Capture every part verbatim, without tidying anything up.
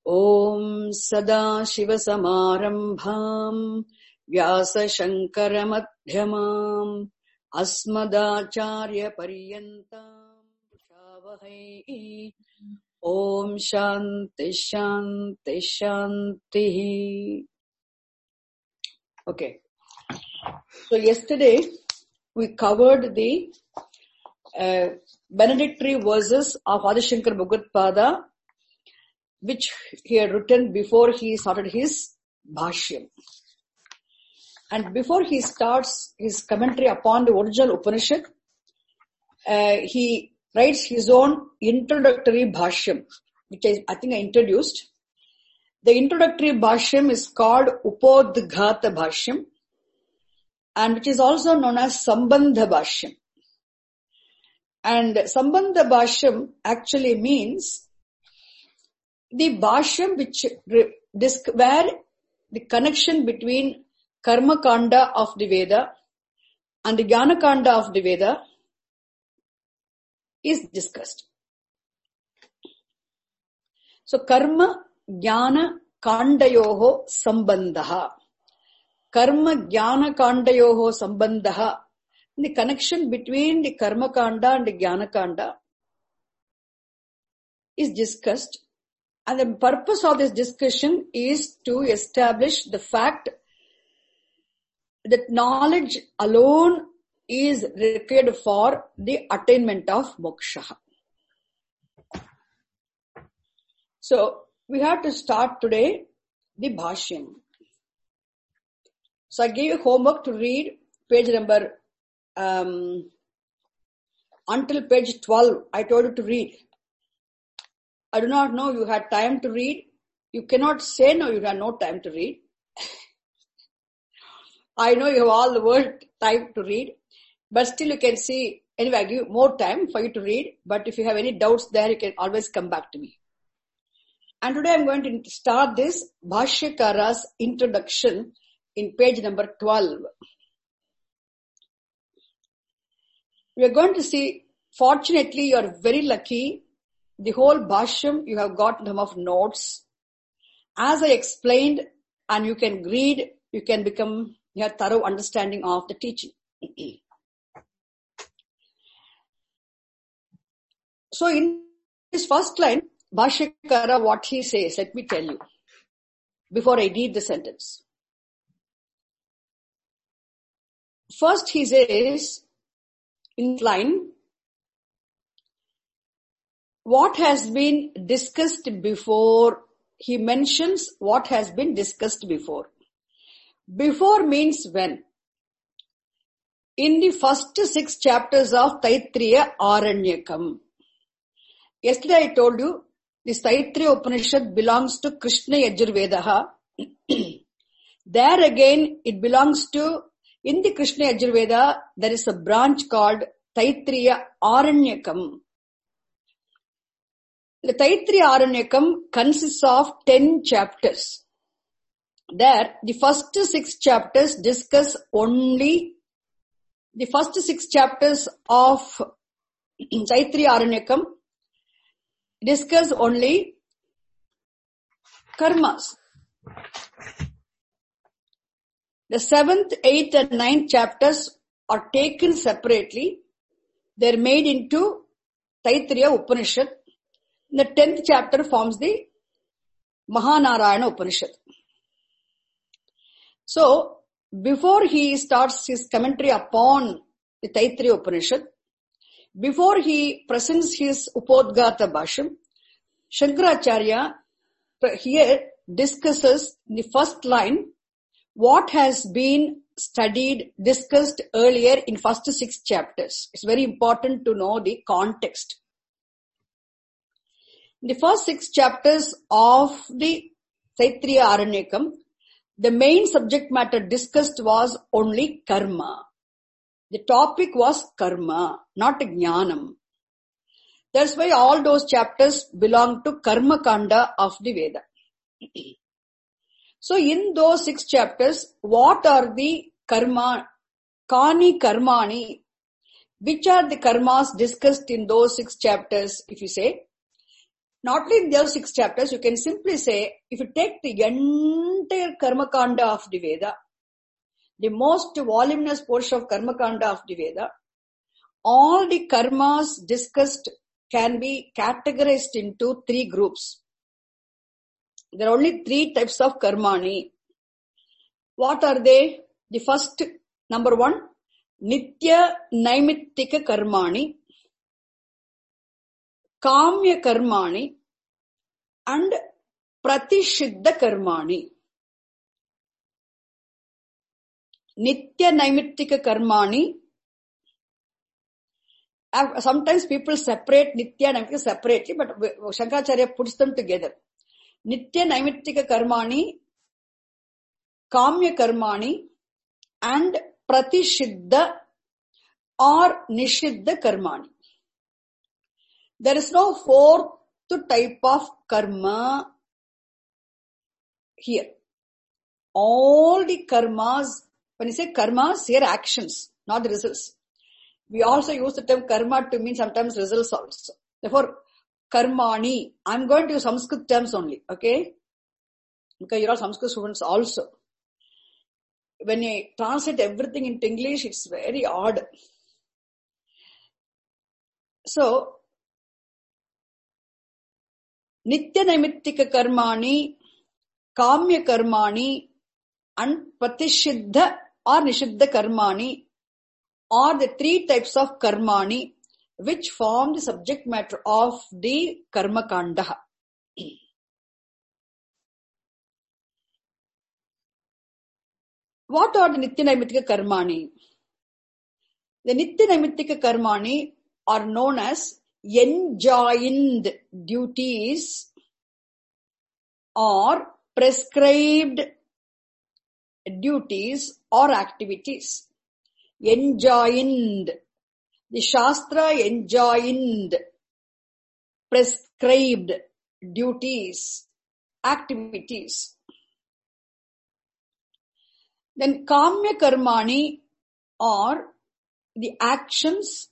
Om Sadashivasamarambham Vyasashankarammadhyamam Asmadacharya Paryantam Shavahai. Om Shanti Shanti Shanti. Okay. So yesterday we covered the uh, benedictory verses of Adi Shankara Bhagavad-pada, which he had written before he started his Bhashyam. And before he starts his commentary upon the original Upanishad, uh, he writes his own introductory Bhashyam, which I, I think I introduced. The introductory Bhashyam is called Upodghata Bhashyam, and which is also known as Sambandha Bhashyam. And Sambandha Bhashyam actually means the Bhashyam which where the connection between Karma Kanda of the Veda and the Jnana Kanda of the Veda is discussed. So Karma Jnana Kandayoho Sambandha. Karma Jnana Kandayoho Sambandha. The connection between the Karma Kanda and the Jnana Kanda is discussed. And the purpose of this discussion is to establish the fact that knowledge alone is required for the attainment of moksha. So, we have to start today the Bhashyam. So, I gave you homework to read page number, um, until page twelve, I told you to read. I do not know you had time to read. You cannot say no, you had no time to read. I know you have all the world time to read, but still you can see, anyway, I give you more time for you to read, but if you have any doubts there, you can always come back to me. And today I'm going to start this Bhashyakara's introduction in page number twelve. We are going to see, fortunately you are very lucky, the whole Bhashyam you have got in terms of notes. As I explained, and you can read, you can become, you have thorough understanding of the teaching. So in this first line, Bhashyakara, what he says, let me tell you, before I read the sentence. First he says, in line, what has been discussed before, he mentions what has been discussed before. Before means when? In the first six chapters of Taittiriya Aranyakam. Yesterday I told you, this Taittiriya Upanishad belongs to Krishna Yajurvedaha. There again, it belongs to, in the Krishna Yajurveda, there is a branch called Taittiriya Aranyakam. The Taittiriya Aranyakam consists of ten chapters. There, the first six chapters discuss only, the first six chapters of Taittiriya Aranyakam discuss only karmas. The seventh, eighth and ninth chapters are taken separately. They are made into Taittiriya Upanishad. The tenth chapter forms the Mahanarayana Upanishad. So, before he starts his commentary upon the Taittiriya Upanishad, before he presents his Upodghata Bhashyam, Shankaracharya here discusses in the first line what has been studied, discussed earlier in first six chapters. It's very important to know the context. In the first six chapters of the Taittiriya Aranyakam, the main subject matter discussed was only karma. The topic was karma, not jnanam. That's why all those chapters belong to Karma Kanda of the Veda. So in those six chapters, what are the karma, kani karmani, which are the karmas discussed in those six chapters, if you say? not only in those six chapters, you can simply say, if you take the entire Karma Kanda of the Veda, the most voluminous portion of Karma Kanda of the Veda, all the karmas discussed can be categorized into three groups. There are only three types of karmani. What are they? The first, number one, Nitya Naimittika Karmani, Kamya Karmani, and Pratishiddha Karmani. Nitya Naimittika Karmani. Sometimes people separate Nitya and Naimittika separately, but Shankaracharya puts them together. Nitya Naimittika Karmani, Kamya Karmani, and Pratishiddha or Nishiddha Karmani. There is no fourth type of karma here. All the karmas, when you say karmas, here actions, not the results. We also use the term karma to mean sometimes results also. Therefore, karmani, I'm going to use Sanskrit terms only, okay? Because you're all Sanskrit students also. When you translate everything into English, it's very odd. So, Nitya Naimittika Karmani, Kamya Karmani, and Pratishiddha or Nishiddha Karmani are the three types of karmani which form the subject matter of the Karma Kanda. What are the Nitya Naimittika Karmani? The Nitya Naimittika Karmani are known as enjoined duties or prescribed duties or activities. Enjoined. The Shastra enjoined, prescribed duties, activities. Then Kamya Karmani are the actions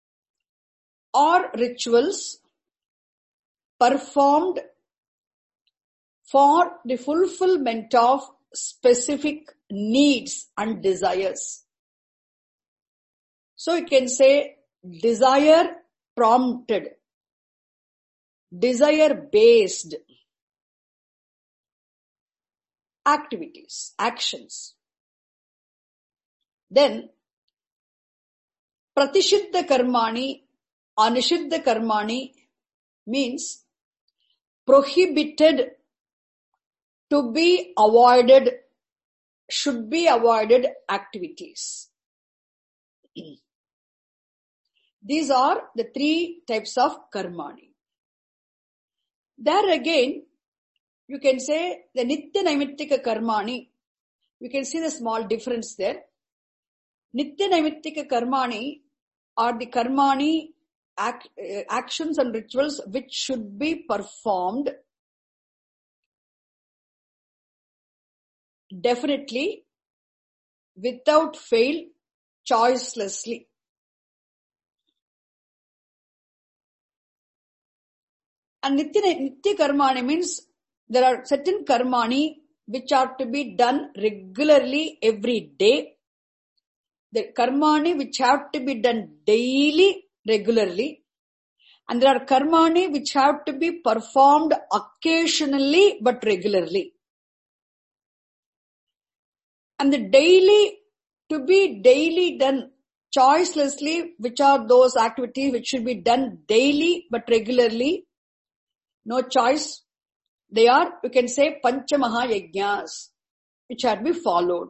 or rituals performed for the fulfillment of specific needs and desires. So you can say desire prompted, desire based activities, actions. Then Pratishiddha Karmani or Nishiddha Karmani means prohibited, to be avoided, should be avoided activities. These are the three types of karmani. There again, you can say the Nitya Naimittika Karmani. You can see the small difference there. Nitya Naimittika Karmani are the karmani act, uh, actions and rituals which should be performed definitely, without fail, choicelessly. And Nitya, Nitya Karmani means there are certain karmani which are to be done regularly every day. The karmani which have to be done daily, regularly. And there are karmani which have to be performed occasionally but regularly. And the daily, to be daily done choicelessly, which are those activities which should be done daily but regularly, no choice. They are, you can say, Pancha Mahayajnas, which had to be followed.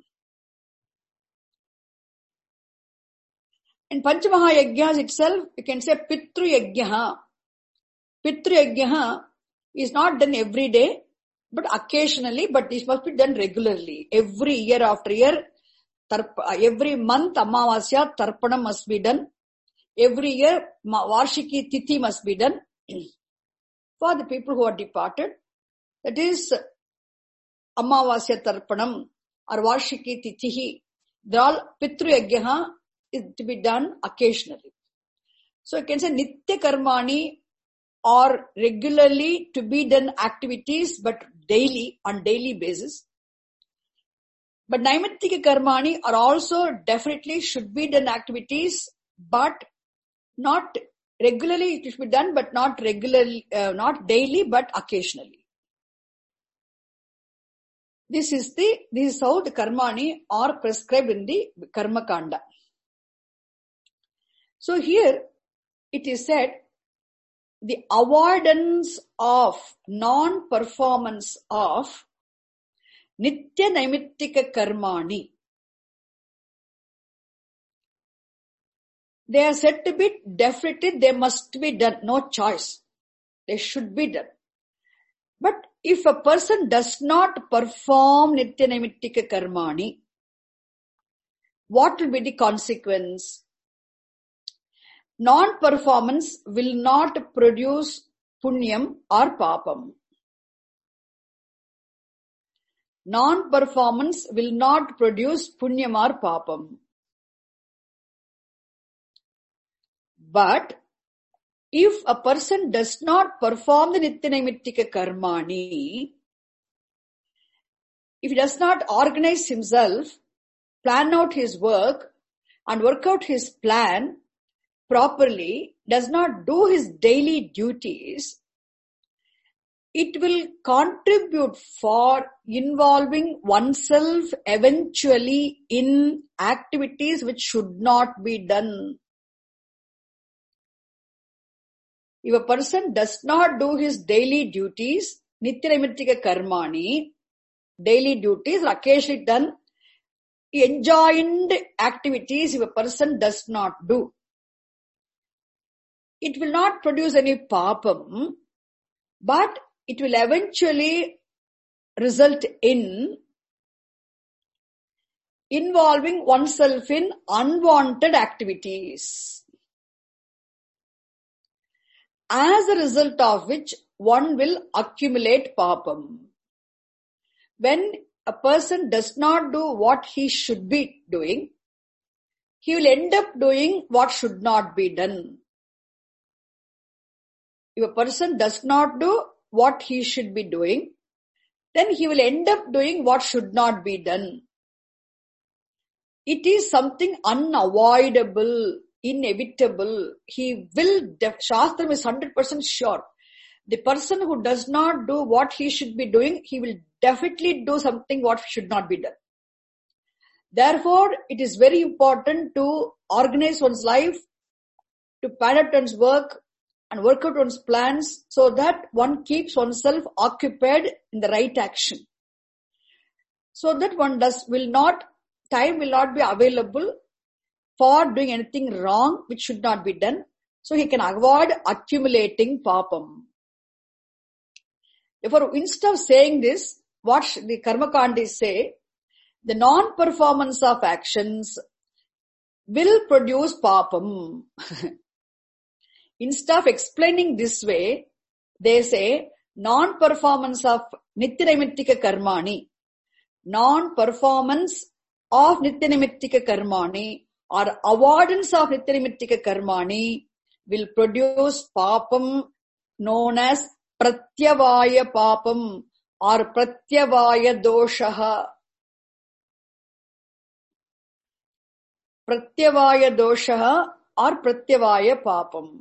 In Pancha Mahayajnas itself, you can say Pitru Yajnaha. Pitru Yajnaha is not done every day, but occasionally, but this must be done regularly. Every year after year, every month, Amavasya, Tarpana must be done. Every year, Varshiki Tithi must be done. For the people who are departed, that is Amavasya Tarpanam or Varshiki Tithihi. They all Pitru Yajnaha is to be done occasionally. So you can say Nitya Karmani or regularly to be done activities, but daily, on daily basis. But naimittika karmani are also definitely should be done activities, but not regularly. It should be done, but not regularly, uh, not daily, but occasionally. This is the this is how the karmani are prescribed in the karma kanda. So here it is said the avoidance of non-performance of nitya naimittika karmani. They are said to be definitely, they must be done, no choice. They should be done. But if a person does not perform nitya naimittika karmani, what will be the consequence? Non-performance will not produce punyam or papam. Non-performance will not produce punyam or papam. But if a person does not perform the nitya naimittika karmani, if he does not organize himself, plan out his work and work out his plan properly, does not do his daily duties, it will contribute for involving oneself eventually in activities which should not be done. If a person does not do his daily duties, nitya naimittika karmani, daily duties are occasionally done, enjoined activities if a person does not do, it will not produce any papam, but it will eventually result in involving oneself in unwanted activities, as a result of which one will accumulate papam. When a person does not do what he should be doing, he will end up doing what should not be done. If a person does not do what he should be doing, then he will end up doing what should not be done. It is something unavoidable, inevitable. He will, Shastram is one hundred percent sure. The person who does not do what he should be doing, he will definitely do something what should not be done. Therefore, it is very important to organize one's life, to plan out one's work, and work out one's plans so that one keeps oneself occupied in the right action. So that one does, will not, time will not be available for doing anything wrong which should not be done. So he can avoid accumulating papam. Therefore, instead of saying this, what the karmakandis say, the non-performance of actions will produce papam. Instead of explaining this way, they say non-performance of nitya naimittika karmani, non-performance of nitya naimittika karmani or avoidance of nitya naimittika karmani will produce papam known as pratyavaya papam or pratyavaya doshaha. Pratyavaya doshaha or pratyavaya papam.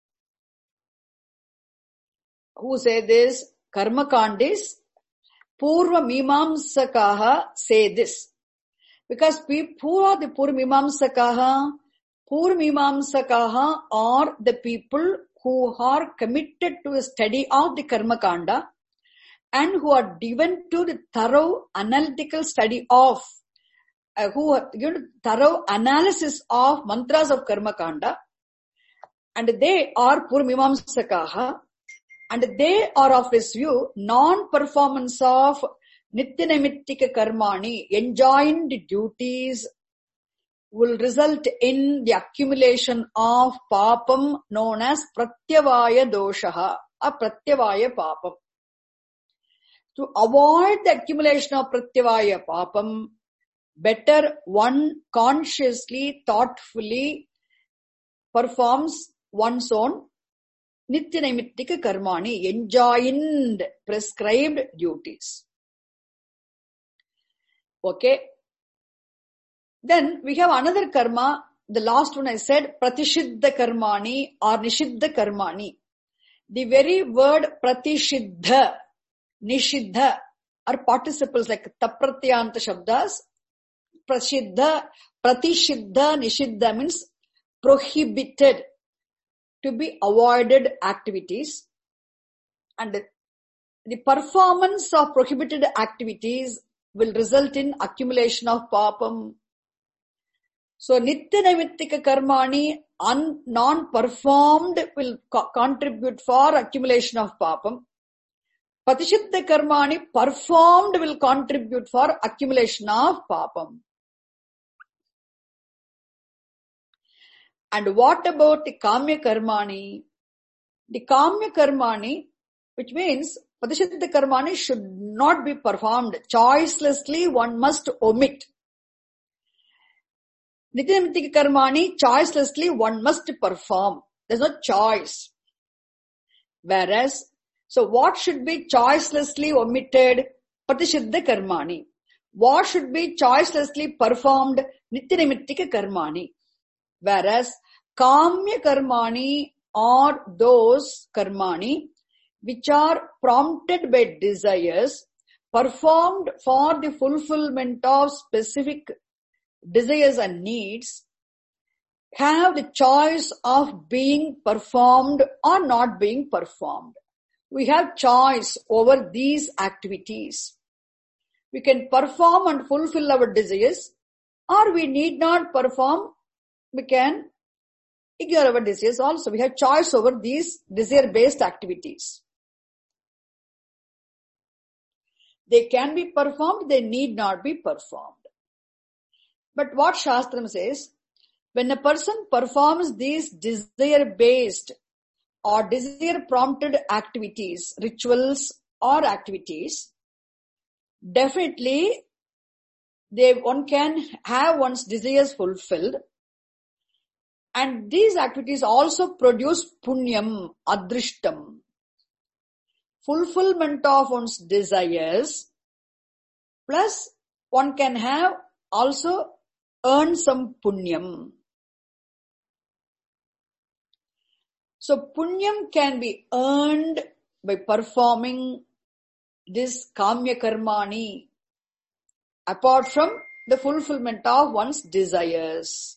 Who say this? Karma Kandis, Purva Mimamsakaha say this. Because who are the Purva Mimamsakaha? Purva Mimamsakaha are the people who are committed to a study of the Karma Kanda and who are given to the thorough analytical study of, uh, who are given thorough analysis of mantras of Karma Kanda, and they are Purva Mimamsakaha. And they are of this view, non-performance of nitya naimittika karmani, enjoined duties, will result in the accumulation of papam known as pratyavaya doshaha or pratyavaya papam. To avoid the accumulation of pratyavaya papam, better one consciously, thoughtfully performs one's own Nitya Naimittika Karmani, enjoined, prescribed duties. Okay. Then we have another karma. The last one I said, Pratishiddha Karmani or Nishiddha Karmani. The very word Pratishiddha, Nishiddha are participles like Tapratyanta Shabdas. Prasiddha, Pratishiddha, Nishiddha means prohibited, to be avoided activities. And the performance of prohibited activities will result in accumulation of papam. So, Nitya Naimittika Karmani, un- non-performed will co- contribute for accumulation of papam. Pratishiddha Karmani, performed will contribute for accumulation of papam. And what about the Kamya Karmani? The Kamya Karmani, which means Pratishiddha Karmani should not be performed. Choicelessly one must omit. Nitya Naimittika Karmani, choicelessly one must perform. There's no choice. Whereas, so what should be choicelessly omitted? Pratishiddha Karmani. What should be choicelessly performed? Nitya Naimittika Karmani. Whereas, Kamya Karmani are those Karmani which are prompted by desires, performed for the fulfillment of specific desires and needs, have the choice of being performed or not being performed. We have choice over these activities. We can perform and fulfill our desires, or we need not perform. We can ignore our desires also. We have choice over these desire-based activities. They can be performed, they need not be performed. But what Shastram says, when a person performs these desire-based or desire-prompted activities, rituals or activities, definitely they one can have one's desires fulfilled. And these activities also produce punyam, adrishtam, fulfillment of one's desires, plus one can have also earn some punyam. So punyam can be earned by performing this kamya karmani, apart from the fulfillment of one's desires.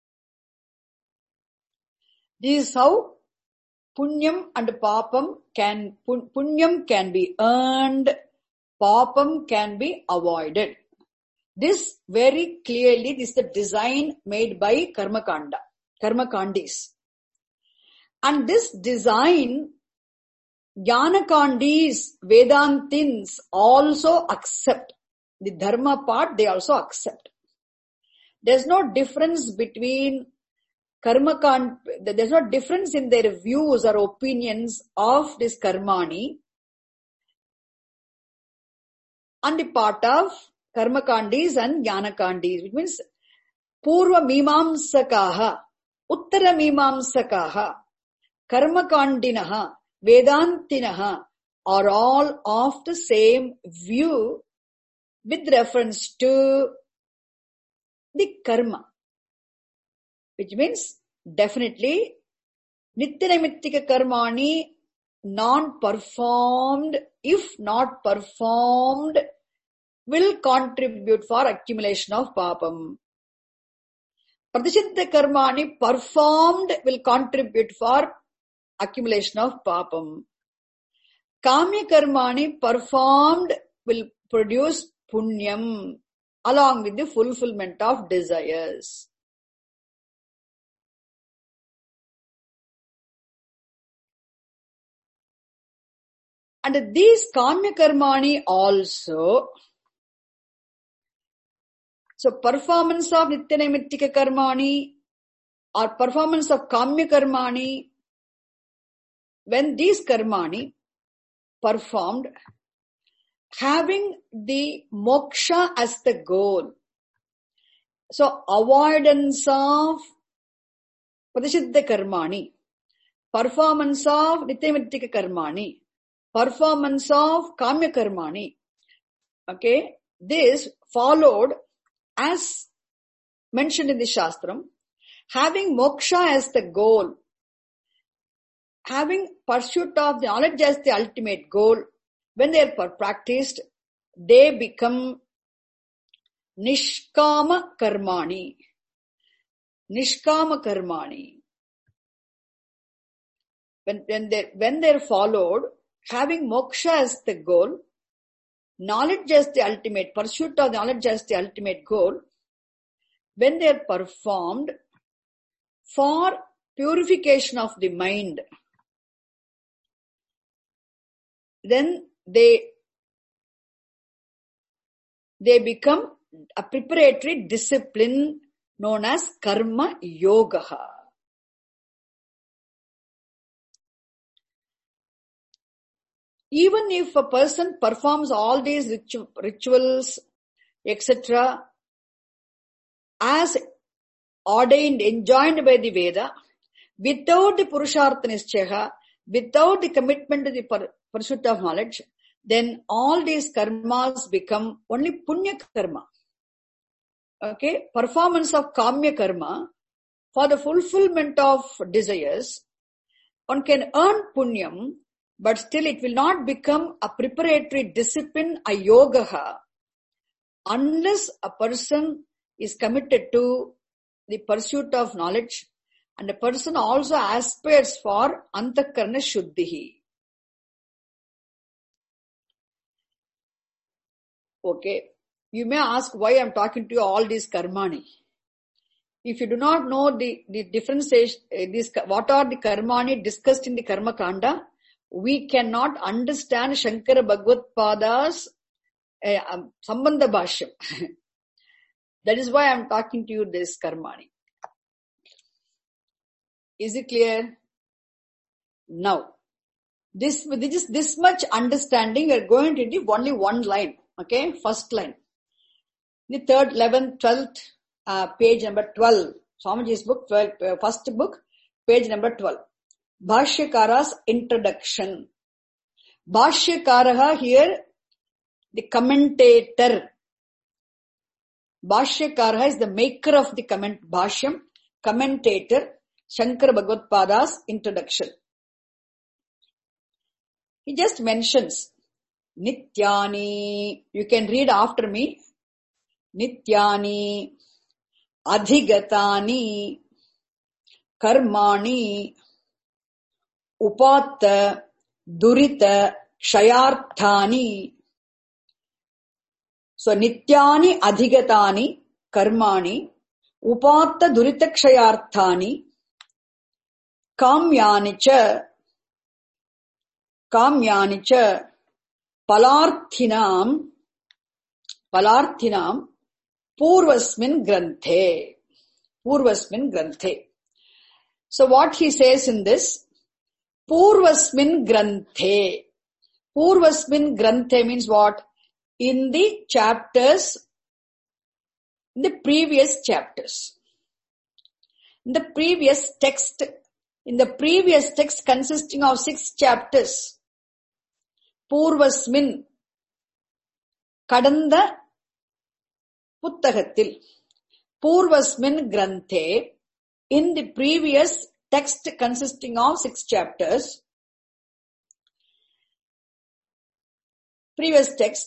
This is how punyam and papam can, punyam can be earned, papam can be avoided. This very clearly, this is the design made by Karmakanda, Karmakandis. And this design, Jnanakandis, Vedantins also accept. The dharma part, they also accept. There's no difference between Karmakand, there's no difference in their views or opinions of this Karmani on the part of Karmakandis and Jnanakandis, which means Purva Mimamsakaha, Uttara Mimamsakaha, Karmakandinaha, Vedantinaha are all of the same view with reference to the karma. Which means definitely Nitya Naimittika Karmani non-performed, if not performed, will contribute for accumulation of papam. Pratishiddha Karmani performed will contribute for accumulation of papam. Kamya Karmani performed will produce punyam along with the fulfillment of desires. And these Kamya Karmani also, so performance of Nitya Naimittika Karmani or performance of Kamya Karmani, when these Karmani performed, having the moksha as the goal, so avoidance of Pratishiddha Karmani, performance of Nityanimittika Karmani, performance of Kamya Karmani. Okay, this followed as mentioned in the Shastram, having moksha as the goal, having pursuit of the knowledge as the ultimate goal. When they are practiced, they become Nishkama Karmani. Nishkama Karmani. When, when they when they are followed, having moksha as the goal, knowledge as the ultimate, pursuit of knowledge as the ultimate goal, when they are performed for purification of the mind, then they they become a preparatory discipline known as Karma Yoga. Even if a person performs all these ritu- rituals, et cetera, as ordained, enjoined by the Veda, without the Purushartha Nischaya, without the commitment to the per- pursuit of knowledge, then all these karmas become only punya karma. Okay, performance of kamya karma for the fulfillment of desires, one can earn punyam, but still it will not become a preparatory discipline, a yoga, unless a person is committed to the pursuit of knowledge, and a person also aspires for antakarana shuddhi. Okay, you may ask why I am talking to you all these karmani. If you do not know the, the differentiation, uh, this, what are the karmani discussed in the Karma Kanda, we cannot understand Shankara Bhagavad Pada's uh, um, Sambandha Bhashyam. That is why I am talking to you this karmani. Is it clear? Now, this, this is this much understanding, we are going to do only one line. Okay, first line. The third, eleventh, twelfth, uh, page number twelve. Swamiji's book, twelve, uh, first book, page number twelve. Bhashyakara's introduction. Bhashyakaraha here, the commentator. Bhashyakaraha is the maker of the comment, Bhashyam, commentator, Shankara Bhagavad Pada's introduction. He just mentions Nityani. You can read after me. Nityani, Adhigatani, Karmani, Upatta, Durita, Kshayarthani. So, Nityani, Adhigatani, Karmani, Upatta, Durita, Kshayarthani, Kamyanicha, Kamyanicha, Palarthinam, Palarthinam, Purvasmin Granthe. Purvasmin Granthe. So what he says in this, Purvasmin Granthe. Purvasmin Granthe means what? In the chapters, in the previous chapters. In the previous text, in the previous text consisting of six chapters, Purvasmin, Kadanda Puttagatil, Purvasmin Granthe, in the previous text consisting of six chapters, previous text,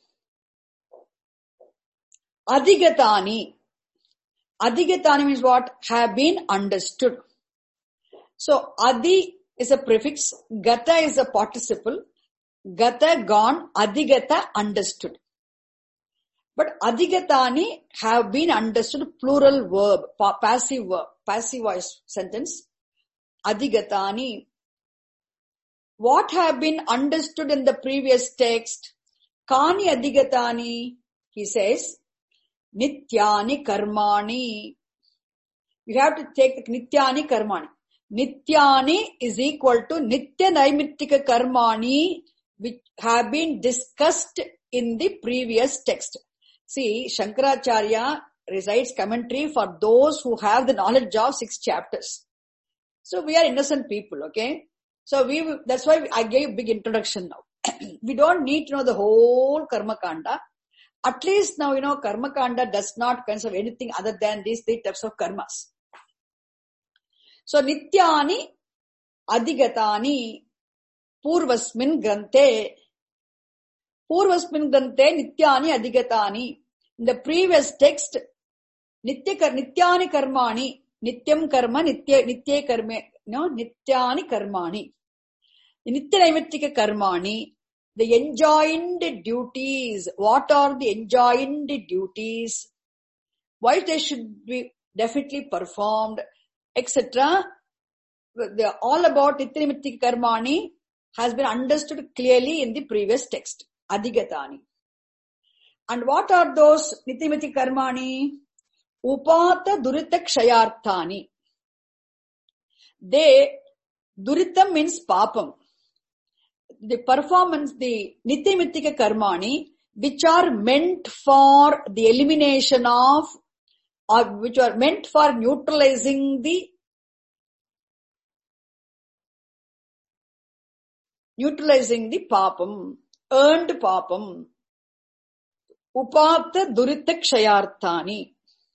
Adhigatani. Adhigatani means what? Have been understood. So, Adi is a prefix, Gata is a participle, Gata gone, Adhigata understood. But Adhigatani have been understood, plural verb, pa- passive verb, passive voice sentence. Adhigatani. What have been understood in the previous text? Kani Adhigatani, he says, Nityani Karmani. You have to take the Nityani Karmani. Nityani is equal to Nitya Naimittika Karmani, which have been discussed in the previous text. See, Shankaracharya recites commentary for those who have the knowledge of six chapters. So we are innocent people, okay? So we, that's why I gave big introduction now. We don't need to know the whole Karma Kanda. At least now, you know, Karma Kanda does not consist of anything other than these three types of karmas. So, Nityani Adhigatani Purvasmin Grante. Purvasmin Grante Nityani Adhigatani. In the previous text, Nitya, Nityani Karmani, Nityam Karma, Nitya, Nitya Karma, no, Nityani Karmani. The Nitya Naimittika Karmani, the enjoined duties. What are the enjoined duties? Why they should be definitely performed, et cetera. They're all about Nitya Naimittika Karmani has been understood clearly in the previous text, Adhigatani. And what are those Nitya Naimittika Karmani? Upata Durita Kshayarthani. They, Duritam means Papam. The performance, the Nitya Naimittika Karmani, which are meant for the elimination of, or which are meant for neutralizing the, neutralizing the Papam, earned Papam. Upata Durita Kshayarthani.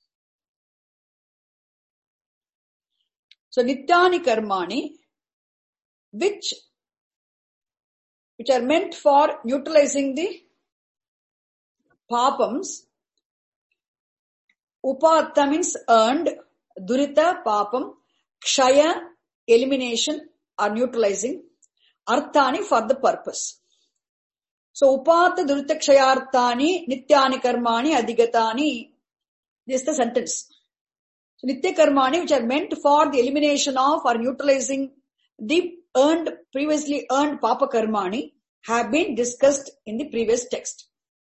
So, Nityani Karmani, which, which are meant for neutralizing the papams. Upatta means earned, Durita, papam, Kshaya, elimination or neutralizing, Arthani for the purpose. So, Upatta Durita Kshayarthani, Nityani Karmani, Adhigatani. This is the sentence. So, Nitya Karmani, which are meant for the elimination of or neutralizing the earned, previously earned Papa Karmani, have been discussed in the previous text.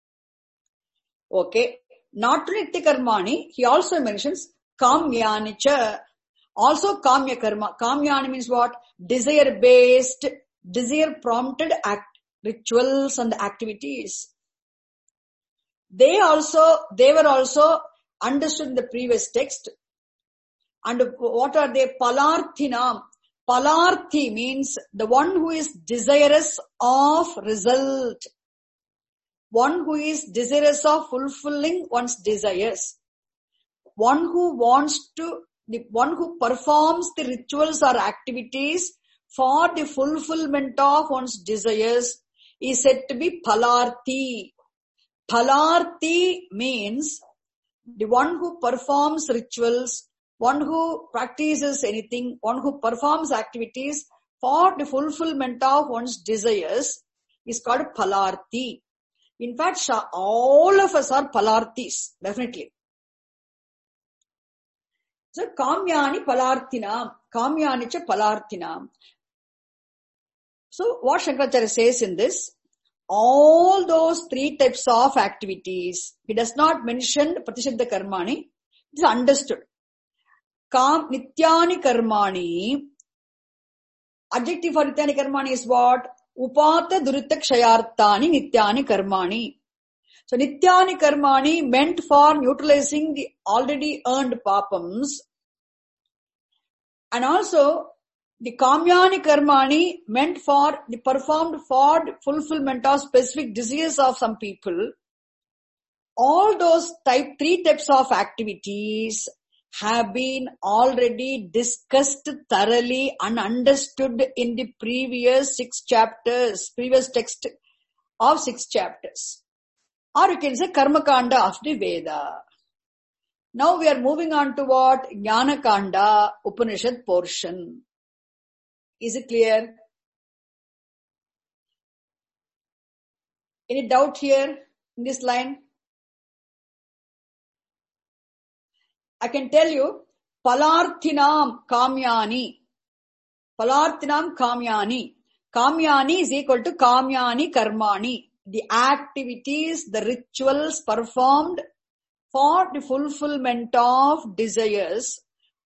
Okay. Not to Nitya Karmani, he also mentions Kamyanicha. Also Kamya Karma. Kamyani means what? Desire based, desire prompted act, rituals and activities. They also, they were also understood in the previous text. And what are they? Palarthinam. Palarthi means the one who is desirous of result. One who is desirous of fulfilling one's desires. One who wants to, the one who performs the rituals or activities for the fulfillment of one's desires is said to be Palarthi. Palarthi means the one who performs rituals, one who practices anything, one who performs activities for the fulfillment of one's desires is called Palarthi. In fact, all of us are Palarthis, definitely. So, Kamyani Palarthinam, Kamyani cha Palarthinam. So, what Shankaracharya says in this, all those three types of activities, he does not mention Pratishadha Karmani, it is understood. Kam, Nityani Karmani, adjective for Nityani Karmani is what? Upata Durita Kshayarthani Nityani Karmani. So, Nityani Karmani meant for neutralizing the already earned papams. And also, the Kamyani Karmani meant for the performed for fulfillment of specific desires of some people. All those type, three types of activities have been already discussed thoroughly and understood in the previous six chapters, previous text of six chapters. Or you can say Karma Kanda of the Veda. Now we are moving on to what? Jnana Kanda, Upanishad portion. Is it clear? Any doubt here in this line? I can tell you, Palarthinam Kamyani. Palarthinam Kamyani. Kamyani is equal to Kamyani Karmani. The activities, the rituals performed for the fulfillment of desires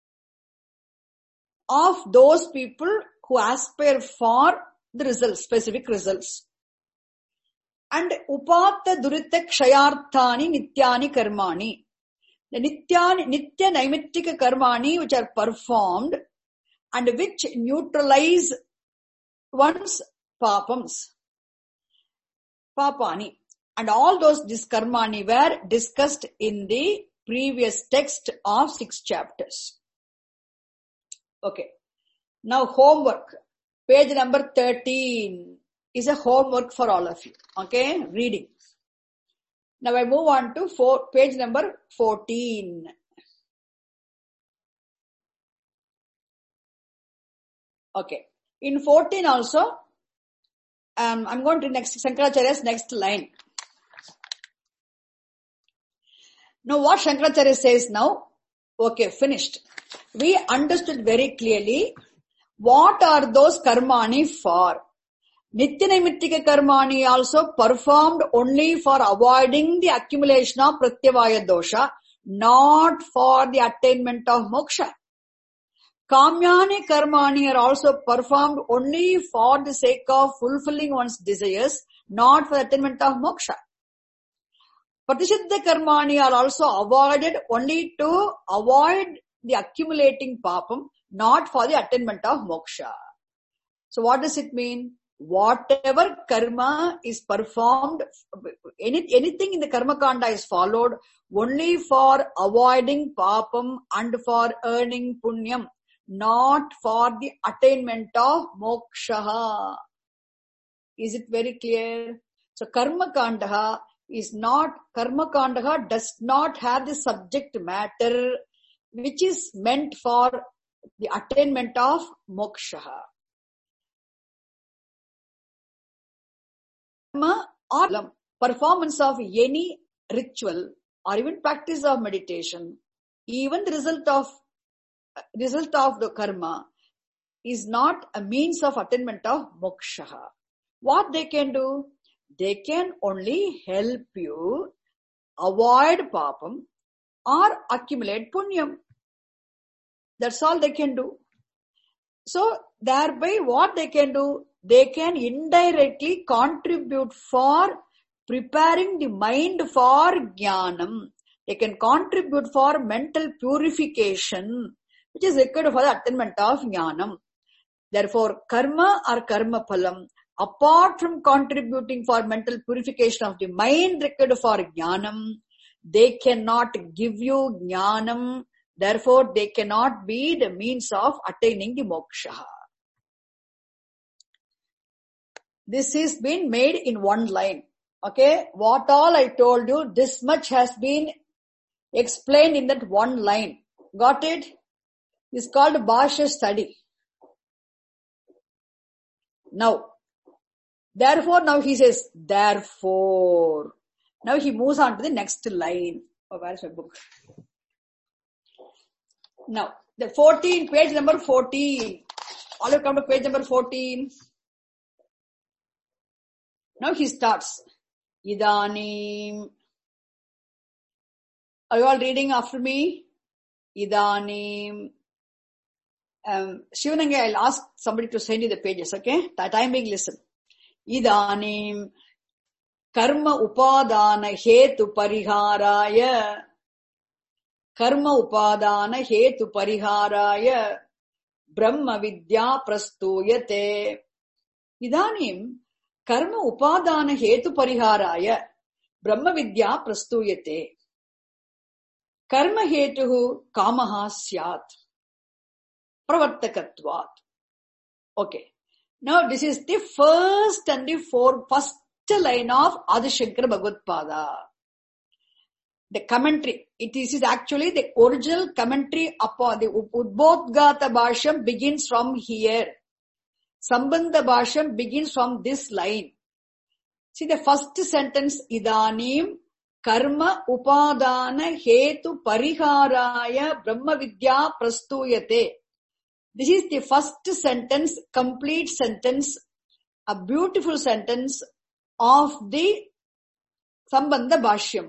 of those people who aspire for the results, specific results. And Upatta Durita Kshayarthani Nityani Karmani. The Nitya, Nitya Naimittika Karmani which are performed and which neutralize one's papams. Papani. And all those diskarmani were discussed in the previous text of six chapters. Okay. Now homework. Page number thirteen is a homework for all of you. Okay. Reading. Now I move on to four, page number fourteen. Okay. In fourteen also, um, I'm going to next, Shankaracharya's next line. Now what Shankaracharya says now, okay, finished. We understood very clearly what are those karmani for. Nityanaimittika karmani also performed only for avoiding the accumulation of pratyavaya dosha, not for the attainment of moksha. Kamyani karmani are also performed only for the sake of fulfilling one's desires, not for the attainment of moksha. Pratishiddha karmani are also avoided only to avoid the accumulating papam, not for the attainment of moksha. So what does it mean? Whatever karma is performed, any, anything in the karma kanda is followed only for avoiding papam and for earning punyam, not for the attainment of moksha. Is it very clear? So karma kanda is not, karma kanda does not have the subject matter which is meant for the attainment of moksha. Karma or performance of any ritual or even practice of meditation, even the result of result of the karma is not a means of attainment of moksha. What they can do? They can only help you avoid papam or accumulate punyam. That's all they can do. So thereby what they can do? They can indirectly contribute for preparing the mind for jnanam. They can contribute for mental purification, which is required for the attainment of jnanam. Therefore, karma or karma phalam, apart from contributing for mental purification of the mind required for jnanam, they cannot give you jnanam. Therefore, they cannot be the means of attaining the moksha. This is been made in one line. Okay, what all I told you, this much has been explained in that one line. Got it? It's called Bhashya study. Now, therefore, now he says, therefore. Now he moves on to the next line. Oh, where is my book? Now, the fourteen, page number fourteen. All you come to page number fourteen. Now he starts. Idanim. Are you all reading after me? Idanim. Um, Shivananga, I'll ask somebody to send you the pages, okay? That I'm being listen. Idanim. Karma upadana hetu pariharaya. Karma upadana hetu pariharaya. Brahma vidya prastuyate. Idanim. Karma upadana hetu pariharaya. Brahma vidya prastuyate. Karma hetuhu kamaha syat. Pravartakatvat. Okay. Now this is the first and the four, first line of Adi Shankara Bhagavad Pada. The commentary. It is actually the original commentary upon the Udbodhgata Bhashyam begins from here. Sambandha Bhashyam begins from this line. See the first sentence, Idanim Karma Upadana Hetu Pariharaya Brahma Vidya Prastuyate. This is the first sentence, complete sentence, a beautiful sentence of the Sambandha Bhashyam.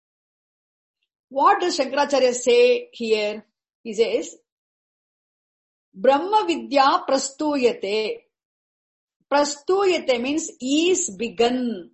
What does Shankaracharya say here? He says, Brahma Vidya Prastuyate. Prastuyate means is begun.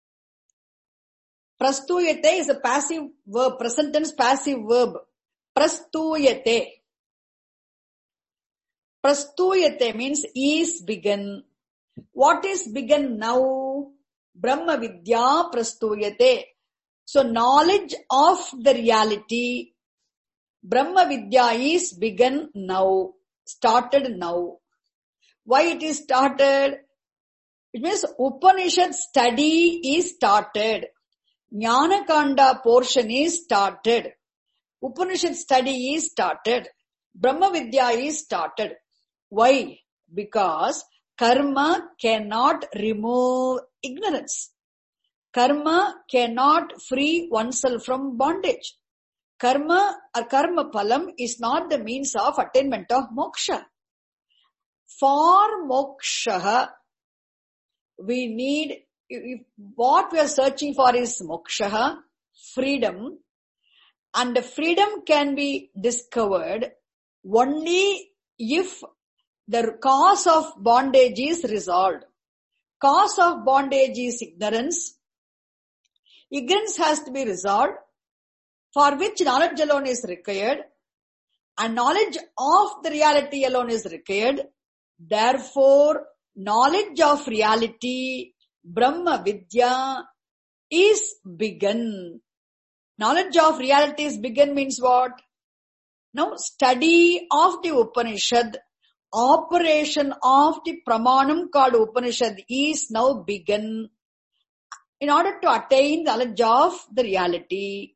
Prastuyate is a passive verb, present tense passive verb. Prastuyate. Prastuyate means is begun. What is begun now? Brahma Vidya Prastuyate. So knowledge of the reality, Brahma Vidya is begun now, started now. Why it is started? It means Upanishad study is started. Jnana Kanda portion is started. Upanishad study is started. Brahma Vidya is started. Why? Because karma cannot remove ignorance. Karma cannot free oneself from bondage. Karma or karma palam is not the means of attainment of moksha. For moksha, we need, if what we are searching for is moksha, freedom, and the freedom can be discovered only if the cause of bondage is resolved. Cause of bondage is ignorance. Ignorance has to be resolved, for which knowledge alone is required, and knowledge of the reality alone is required. Therefore, knowledge of reality, Brahma Vidya, is begun. Knowledge of reality is begun means what? Now, study of the Upanishad, operation of the Pramanam called Upanishad is now begun in order to attain knowledge of the reality.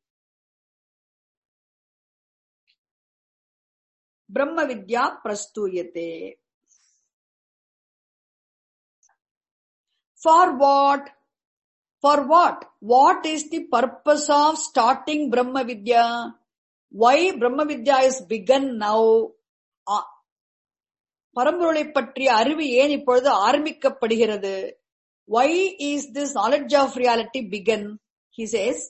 Brahma Vidya Prastuyate. For what? For what? What is the purpose of starting Brahma Vidya? Why Brahma Vidya is begun now? பரம்பொருளை பற்றிய அறிவு ஏன் இப்பொழுது ஆரம்பிக்கப்படுகிறது? Why is this knowledge of reality begun? He says,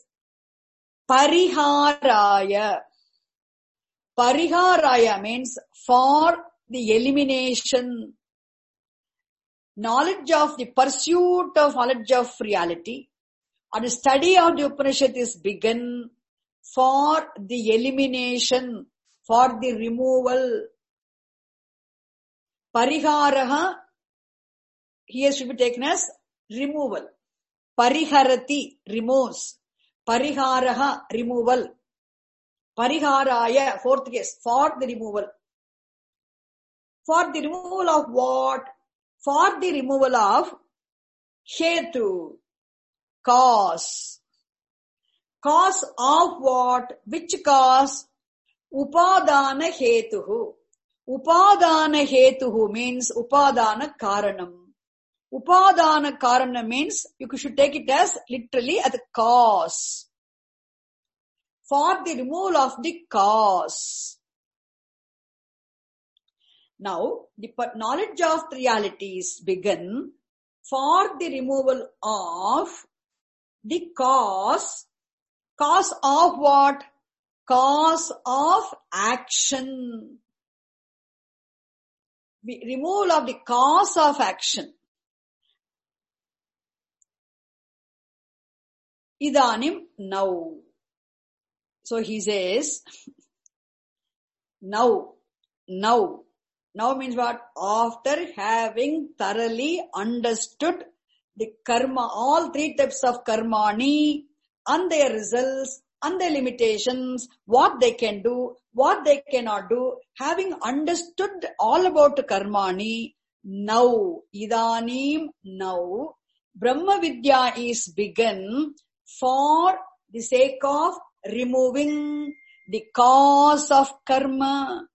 Pariharaya. Pariharaya means for the elimination. Knowledge of the pursuit of knowledge of reality or the study of the Upanishad is begun for the elimination, for the removal. Pariharaha here should be taken as removal. Pariharati, removes. Pariharaha, removal. Pariharaya, fourth case, for the removal. For the removal of what? For the removal of hetu, cause. Cause of what? Which cause? Upadana hetuhu. Upadana hetuhu means upadana karanam. Upadana karanam means you should take it as literally as a cause. For the removal of the cause. Now, the knowledge of reality is begun for the removal of the cause. Cause of what? Cause of action. The removal of the cause of action. Idanim, now. So he says, now, now. Now means what? After having thoroughly understood the karma, all three types of karmani and their results and their limitations, what they can do, what they cannot do, having understood all about karmani, now, idanim, now, Brahma Vidya is begun for the sake of removing the cause of karma.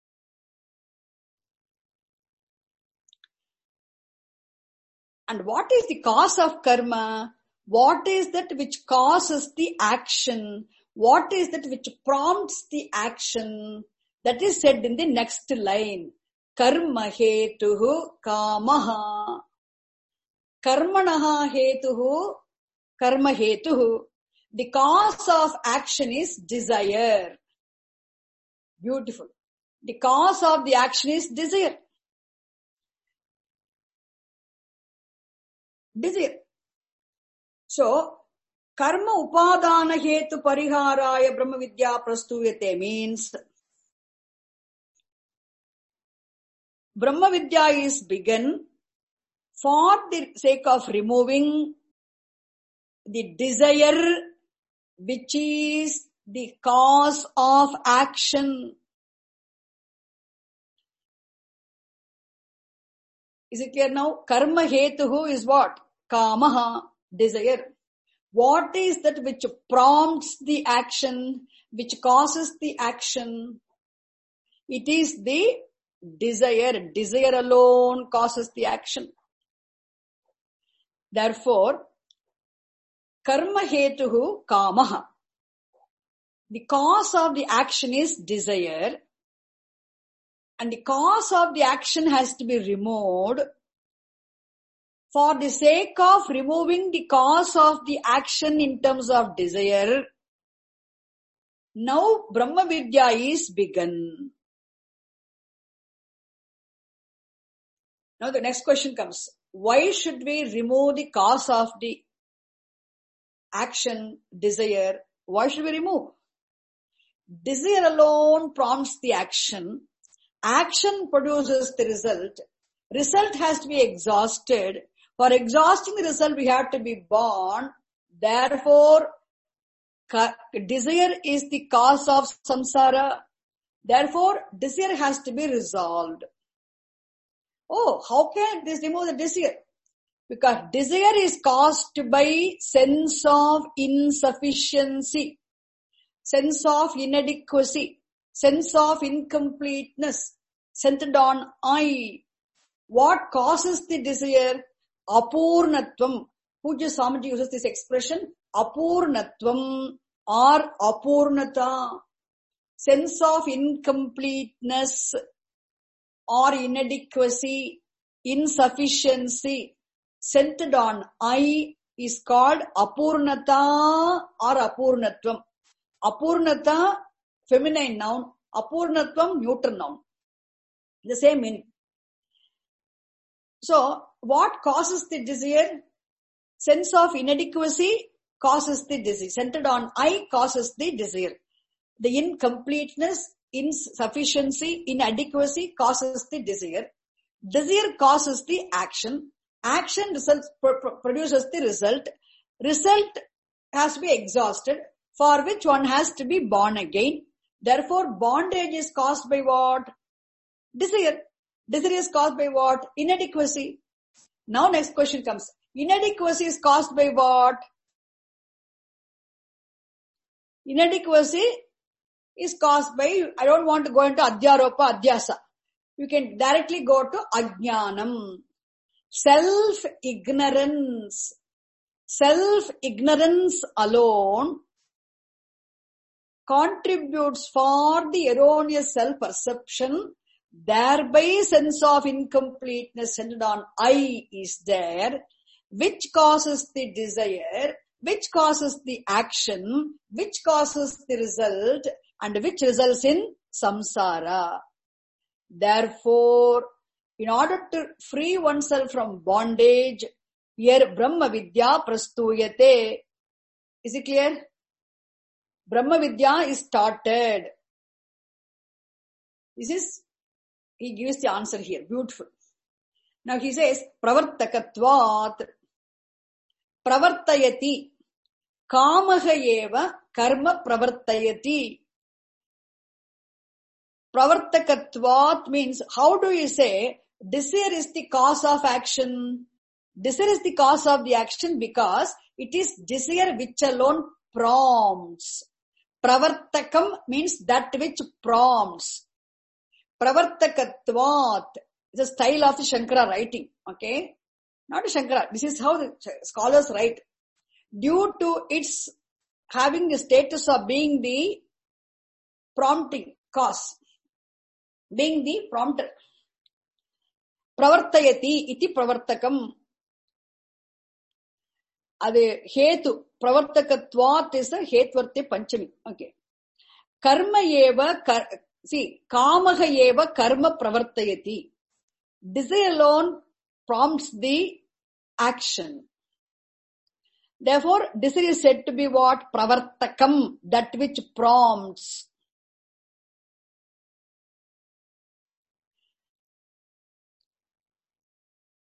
And what is the cause of karma? What is that which causes the action? What is that which prompts the action? That is said in the next line. Karma hetuhu kamaha. Karmanaha hetuhu, karma hetuhu. The cause of action is desire. Beautiful. The cause of the action is desire. Desire. So, karma upadana hetu pariharaya Brahma Vidya prastuyate means Brahma Vidya is begun for the sake of removing the desire which is the cause of action. Is it clear now? Karma hetuhu is what? Kamaha, desire. What is that which prompts the action, which causes the action? It is the desire. Desire alone causes the action. Therefore, karma hetuhu kamaha. The cause of the action is desire, and the cause of the action has to be removed. For the sake of removing the cause of the action in terms of desire, now Brahma Vidya is begun. Now the next question comes. Why should we remove the cause of the action, desire? Why should we remove? Desire alone prompts the action. Action produces the result. Result has to be exhausted. For exhausting the result, we have to be born. Therefore, desire is the cause of samsara. Therefore, desire has to be resolved. Oh, how can this remove the desire? Because desire is caused by sense of insufficiency, sense of inadequacy, sense of incompleteness, centered on I. What causes the desire? Apurnatvam. Puja Swamiji uses this expression, apurnatvam or apurnata. Sense of incompleteness or inadequacy, insufficiency, centered on I is called apurnata or apurnatvam. Apurnata, feminine noun. Apurnatvam, neuter noun. The same meaning. So, what causes the desire? Sense of inadequacy causes the desire. Centered on I causes the desire. The incompleteness, insufficiency, inadequacy causes the desire. Desire causes the action. Action results, produces the result. Result has to be exhausted, for which one has to be born again. Therefore, bondage is caused by what? Desire. Desire is caused by what? Inadequacy. Now next question comes. Inadequacy is caused by what? Inadequacy is caused by, I don't want to go into adhyaropa, adhyasa. You can directly go to ajnanam. Self-ignorance. Self-ignorance alone contributes for the erroneous self-perception. Thereby sense of incompleteness centered on I is there, which causes the desire, which causes the action, which causes the result, and which results in samsara. Therefore, in order to free oneself from bondage, here Brahma Vidya prastuyate. Is it clear? Brahma Vidya is started. This is, he gives the answer here. Beautiful. Now he says, pravartakatvat, pravartayati, kamaha eva karma pravartayati. Pravartakatvat means, how do you say, desire is the cause of action? Desire is the cause of the action because it is desire which alone prompts. Pravartakam means that which prompts. Pravartakatvat is a style of the Shankara writing. Okay? Not Shankara. This is how the scholars write. Due to its having the status of being the prompting cause. Being the prompter. Pravartayati iti pravartakam. Ade hetu. Pravartakatvat is a hetvartya panchami. Okay. Karma eva, kar, see, kamaha eva karma pravartayati. Desire alone prompts the action. Therefore, desire is said to be what? Pravartakam, that which prompts.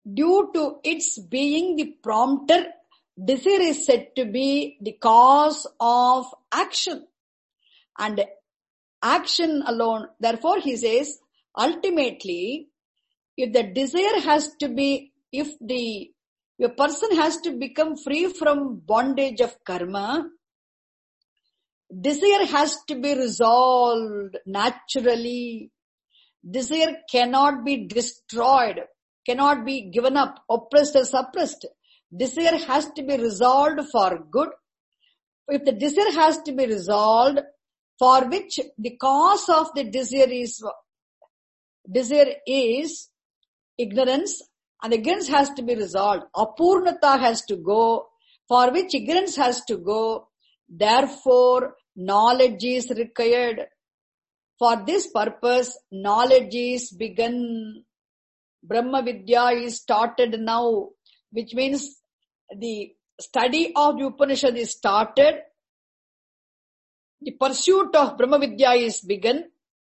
due to its being the prompter, desire is said to be the cause of action. And action alone, therefore he says, ultimately, if the desire has to be, if the a person has to become free from bondage of karma, desire has to be resolved naturally. Desire cannot be destroyed, cannot be given up, oppressed or suppressed. Desire has to be resolved for good. If the desire has to be resolved, for which the cause of the desire is, desire is ignorance, and ignorance has to be resolved. Apurnata has to go, for which ignorance has to go. Therefore, knowledge is required. For this purpose, knowledge is begun. Brahma Vidya is started now, which means the study of the Upanishad is started. The pursuit of Brahma Vidya is begun.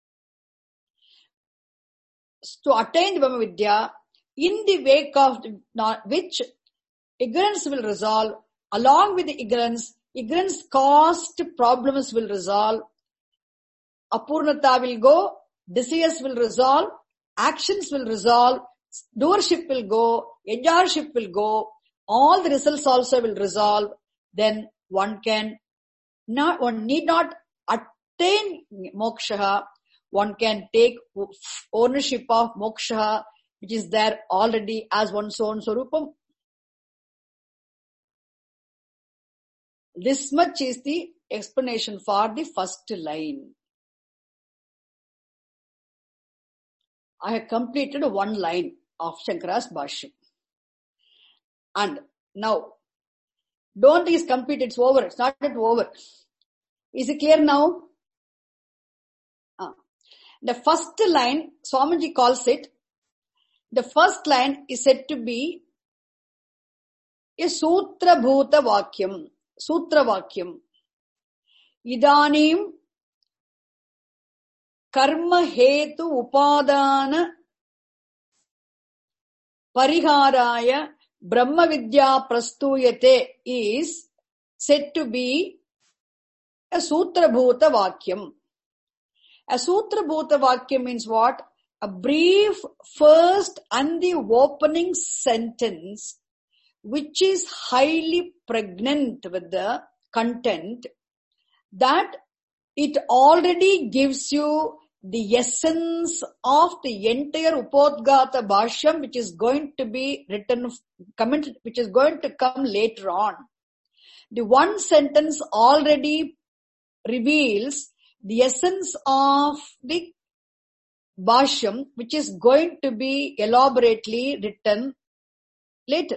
To attain Brahma Vidya, in the wake of the, which ignorance will resolve, along with the ignorance, ignorance caused problems will resolve, apurnata will go, desires will resolve, actions will resolve, doership will go, enjoyership will go, all the results also will resolve. Then one can not, one need not attain moksha, one can take ownership of moksha, which is there already as one's own Swarupam. This much is the explanation for the first line. I have completed one line of Shankara's Bhashyam. And now, don't think it's completed, it's over, it's not yet over. Is it clear now? Ah. The first line, Swamiji calls it, the first line is said to be a Sutra Bhuta Vakyam, Sutra Vakyam. Idanim Karma Hetu Upadana Pariharaya Brahma Vidya Prastuyate is said to be a Sutra Bhuta Vakyam. A Sutra Bhuta Vakyam means what? A brief first and the opening sentence which is highly pregnant with the content, that it already gives you the essence of the entire Upodgata Bhashyam which is going to be written, commented, which is going to come later on. The one sentence already reveals the essence of the Bhashyam which is going to be elaborately written later.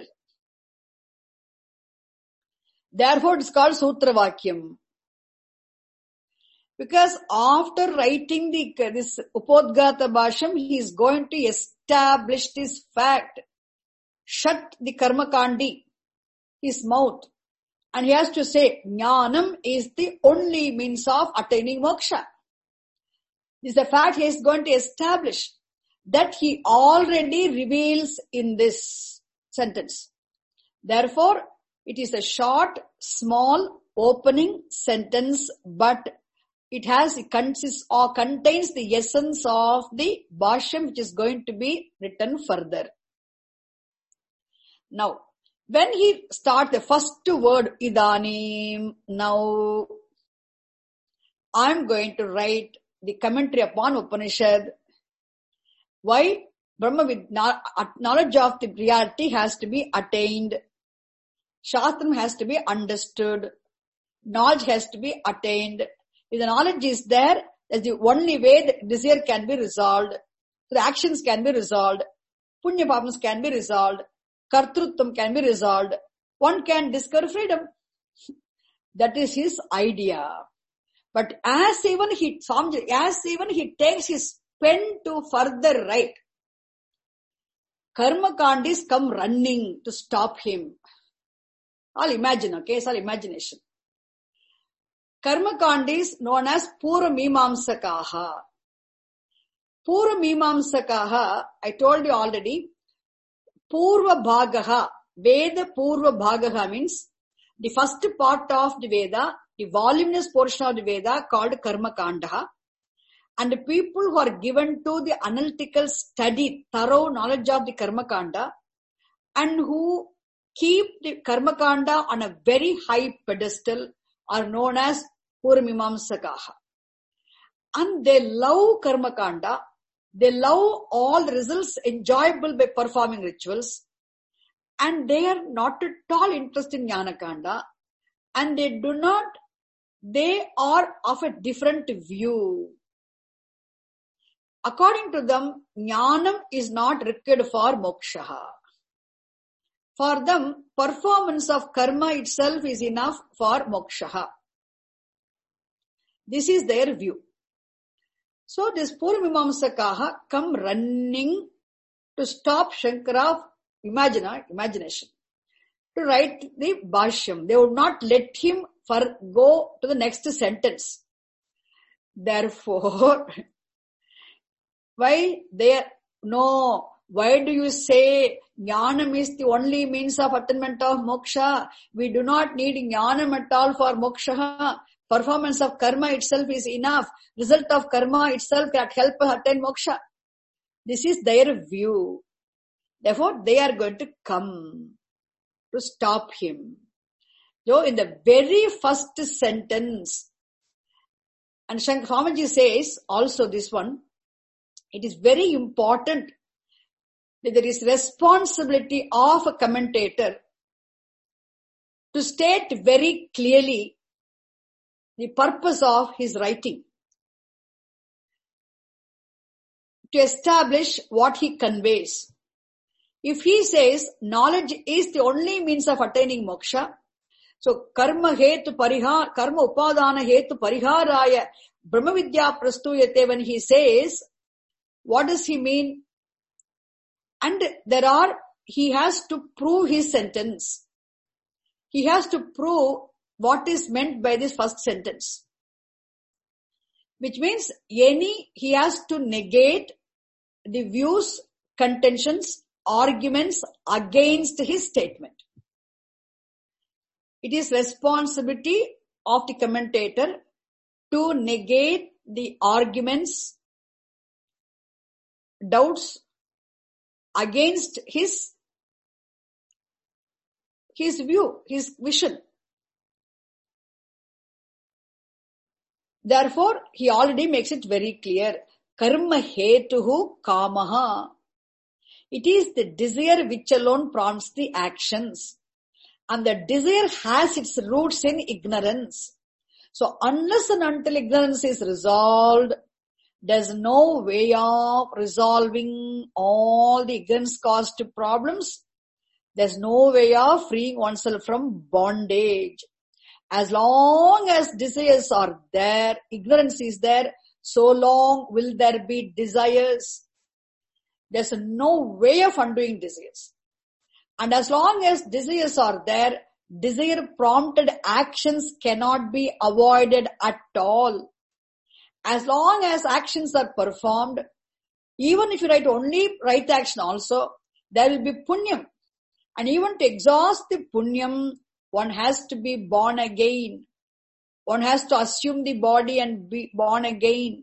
Therefore, it is called Sutra Vakyam. Because after writing the this Upodgata Bhashyam, he is going to establish this fact. Shut the Karma Kandi, his mouth. And he has to say, Jnanam is the only means of attaining moksha. This is a fact he is going to establish. That he already reveals in this sentence. Therefore, it is a short, small, opening sentence, but it has, it consists or contains the essence of the Bhashyam which is going to be written further. Now, when he starts the first word, Idanim, now, I am going to write the commentary upon Upanishad. Why? Brahma with knowledge of the reality has to be attained. Shastram has to be understood. Knowledge has to be attained. If the knowledge is there, that's the only way the desire can be resolved. The actions can be resolved. Punya papams can be resolved. Kartrutvam can be resolved. One can discover freedom. That is his idea. But as even he, as even he takes his pen to further write, Karma Kandis come running to stop him. I'll imagine, okay? It's all imagination. Karma Kandis known as Pura Mimamsakaha. Pura Mimamsakaha, I told you already, Purva Bhagaha, Veda Purva Bhagaha means the first part of the Veda, the voluminous portion of the Veda called Karma Kanda. And the people who are given to the analytical study, thorough knowledge of the Karma Kanda, and who keep the Karma Kanda on a very high pedestal are known as Purvamimamsakaha. And they love Karma Kanda. They love all the results enjoyable by performing rituals. And they are not at all interested in Jnana Kanda. And they do not, they are of a different view. According to them, Jnanam is not required for moksha. For them, performance of karma itself is enough for moksha. This is their view. So this Purvamimamsakaha come running to stop Shankara imagine, imagination, to write the Bhashyam. They would not let him for go to the next sentence. Therefore, why they no? Why do you say Jnanam is the only means of attainment of moksha? We do not need Jnanam at all for moksha. Performance of karma itself is enough. Result of karma itself can help us attain moksha. This is their view. Therefore, they are going to come to stop him. So, in the very first sentence, and Shankara Swamiji says also this one, it is very important that there is responsibility of a commentator to state very clearly the purpose of his writing, to establish what he conveys. If he says knowledge is the only means of attaining moksha, so karma hetu parihar, karma upadana hetu pariharaya brahma vidya prastuyate, when he says, what does he mean? And there are, he has to prove his sentence. He has to prove what is meant by this first sentence. Which means any, he has to negate the views, contentions, arguments against his statement. It is responsibility of the commentator to negate the arguments, doubts against his, his view, his vision. Therefore, he already makes it very clear. Karma hetuhu kamaha. It is the desire which alone prompts the actions. And the desire has its roots in ignorance. So, unless and until ignorance is resolved, there's no way of resolving all the ignorance caused problems. There's no way of freeing oneself from bondage. As long as desires are there, ignorance is there, so long will there be desires. There's no way of undoing desires. And as long as desires are there, desire prompted actions cannot be avoided at all. As long as actions are performed, even if you write only right action also, there will be punyam. And even to exhaust the punyam, one has to be born again. One has to assume the body and be born again.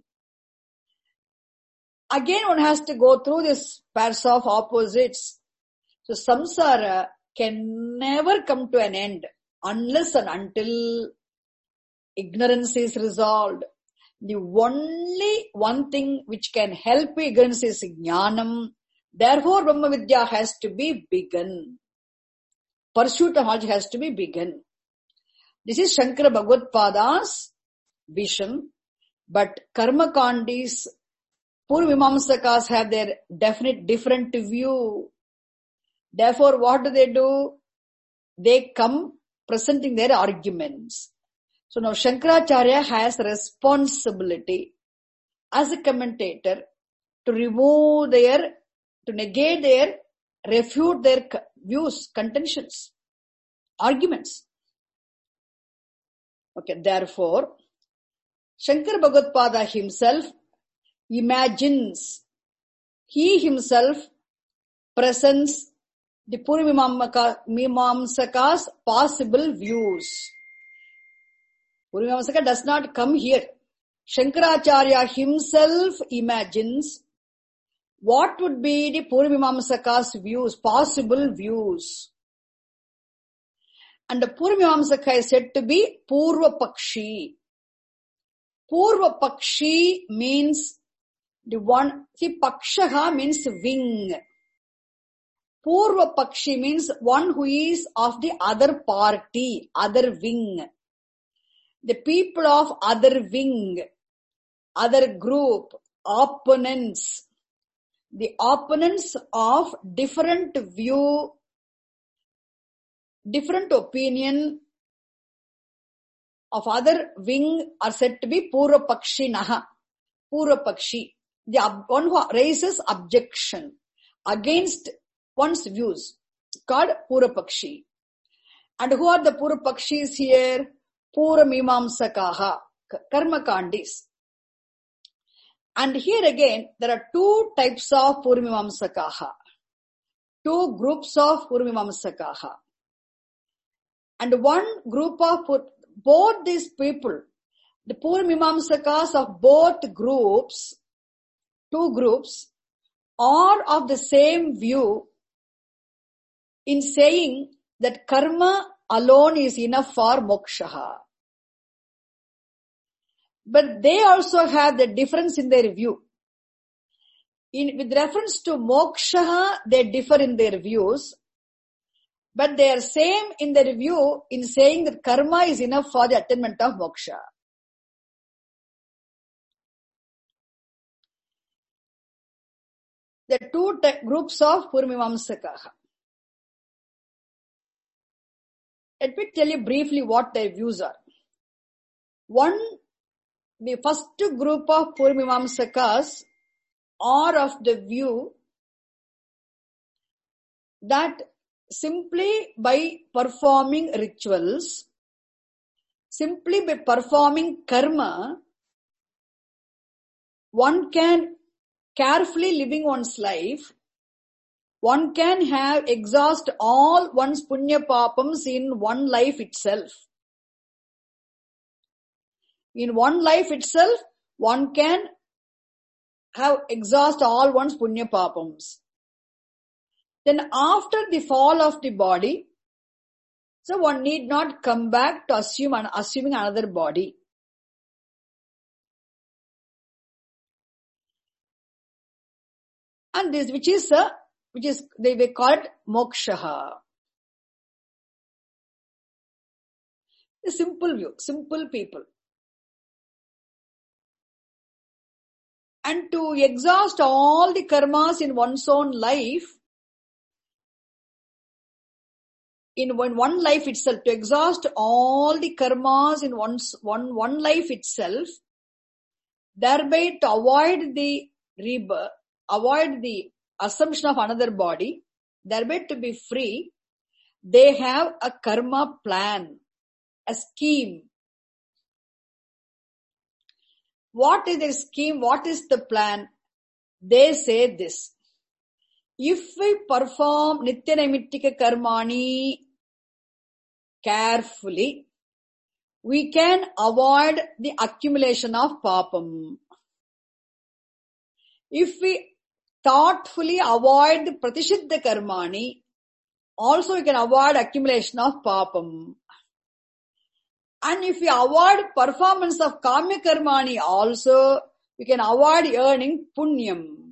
Again, one has to go through this pairs of opposites. So, samsara can never come to an end unless and until ignorance is resolved. The only one thing which can help ignorance is jnanam. Therefore, Brahma Vidya has to be begun. Pursuit of knowledge has to be begun. This is Shankara Bhagavad-pada's vision. But Karma Kandis, Purvamimamsakas have their definite different view. Therefore, what do they do? They come presenting their arguments. So now Shankaracharya has responsibility as a commentator to remove their, to negate their, refute their views, contentions, arguments. Okay, therefore, Shankara Bhagavad-pada himself imagines, he himself presents the Purvamimamsaka's possible views. Purvamimamsaka does not come here. Shankaracharya himself imagines what would be the Purvamimamsaka's views, possible views. And the Purvamimamsaka is said to be Purva Pakshi. Purva Pakshi means the one, see, Pakshaha means wing. Purva Pakshi means one who is of the other party, other wing. The people of other wing, other group, opponents. The opponents of different view, different opinion of other wing are said to be Purva Pakshi Naha. Purva Pakshi. The one who raises objection against one's views, called Purva Pakshi. And who are the Purva Pakshis here? Purvamimamsakaha, Karma Kandis. And here again, there are two types of Purvamimamsakaha. Two groups of Purvamimamsakaha. And one group of, both these people, the Purvamimamsakas of both groups, two groups, are of the same view in saying that karma alone is enough for moksha. But they also have the difference in their view. In, with reference to moksha, they differ in their views, but they are same in their view in saying that karma is enough for the attainment of moksha. There are two t- groups of Purvamimamsakaha. Let me tell you briefly what their views are. One, the first group of Purvamimamsakas are of the view that simply by performing rituals, simply by performing karma, one can carefully living one's life, one can have exhaust all one's punya papams in one life itself. In one life itself, one can have exhaust all one's punya papams. Then after the fall of the body, so one need not come back to assume and assuming another body. And this, which is a, which is, they will call it moksha. A simple view, simple people. And to exhaust all the karmas in one's own life, in one, one life itself, to exhaust all the karmas in one's one, one life itself, thereby to avoid the rebirth, avoid the assumption of another body, thereby to be free, they have a karma plan, a scheme. What is their scheme? What is the plan? They say this. If we perform Nitya Naimittika Karmani carefully, we can avoid the accumulation of papam. If we thoughtfully avoid the Pratishiddha Karmani, also we can avoid accumulation of papam. And if we avoid performance of Kamya Karmani also, we can avoid earning punyam.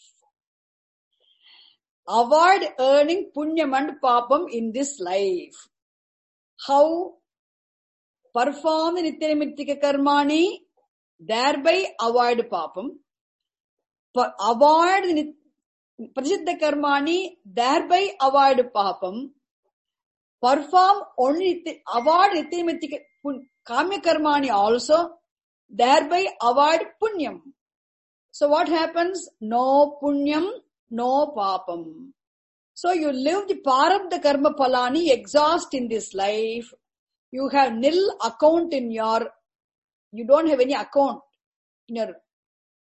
Avoid earning punyam and papam in this life. How? Perform the Nitya Naimittika Karmani, thereby avoid papam. Avoid the Pratishiddha Karmani, thereby avoid papam. Perform only, avoid Nitya Naimittika Kamya Karmani also, thereby avoid punyam. So what happens? No punyam, no papam. So you live the parabdha karma phalani, exhaust in this life. You have nil account in your, you don't have any account in your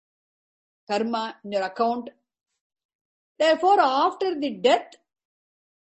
karma, in your account. Therefore, after the death,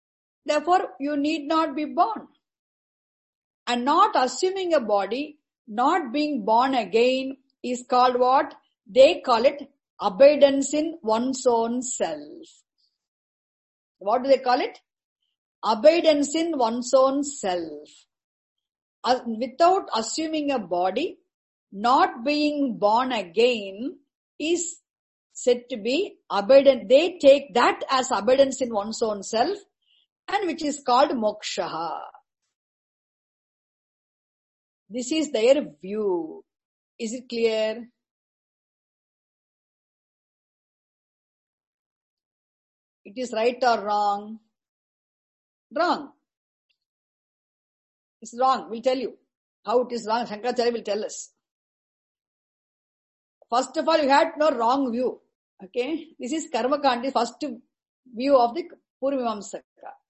Therefore, you need not be born. And not assuming a body, not being born again is called what? They call it abidance in one's own self. What do they call it? Abidance in one's own self. Uh, without assuming a body, not being born again is said to be abidance. They take that as abidance in one's own self, and which is called moksha. This is their view. Is it clear? It is right or wrong? Wrong. It's wrong. We'll tell you how it is wrong. Shankaracharya will tell us. First of all, you had no wrong view. Okay? This is Karma Kandi, first view of the Purvamamsaka.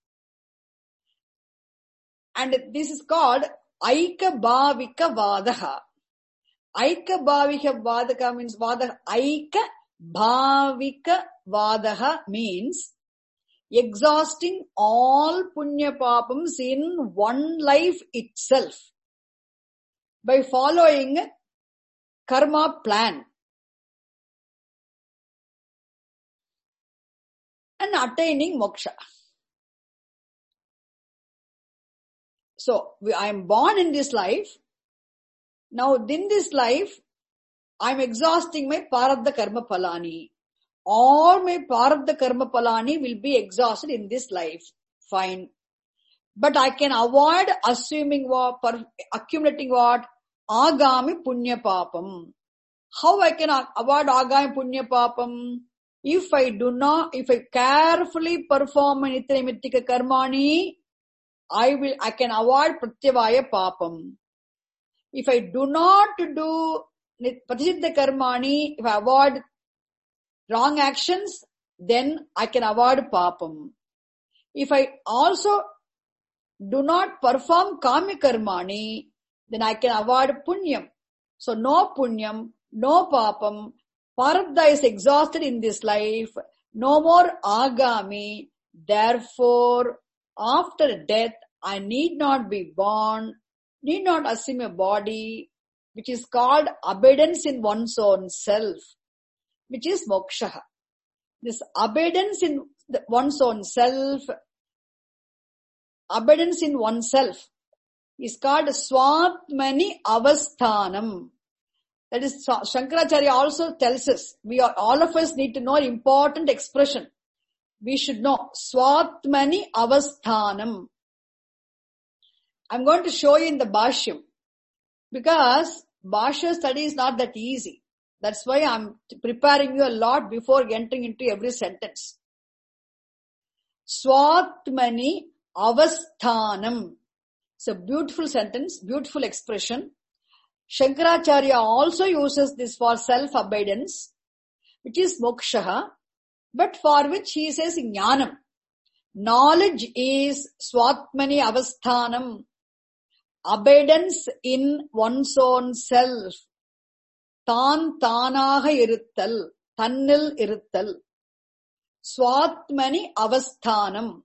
And this is called Aika Bhavika Vadaha. Aika Bhavika Vadaha means Vadaha. Aika Bhavika Vadaha means exhausting all punya papams in one life itself by following karma plan and attaining moksha. So, I am born in this life. Now, in this life, I am exhausting my Parabdha Karma Palani. All my Parabdha Karma Palani will be exhausted in this life. Fine. But I can avoid assuming what, accumulating what? Agami Punya Papam. How I can avoid Agami Punya Papam? If I do not, if I carefully perform Nityanimittika Karmani, I will, I can avoid Pratyavaya Papam. If I do not do Pratisiddha Karmani, if I avoid wrong actions, then I can avoid Papam. If I also do not perform Kami Karmani, then I can avoid Punyam. So no Punyam, no Papam. Parabdha is exhausted in this life. No more Agami. Therefore, after death, I need not be born, need not assume a body, which is called abidance in one's own self, which is moksha. This abidance in the, one's own self, abidance in oneself is called Swatmani Avasthanam. That is, Shankaracharya also tells us, we are, all of us need to know an important expression. We should know Swatmani Avasthanam. I'm going to show you in the Bhashyam, because Bhashya study is not that easy. That's why I'm preparing you a lot before entering into every sentence. Swatmani Avasthanam. It's a beautiful sentence, beautiful expression. Shankaracharya also uses this for self-abidance, which is moksha, but for which he says jnanam. Knowledge is swatmani avasthanam, abidance in one's own self. Tan tanaga iruttal, tannil iruttal. Swatmani avasthanam.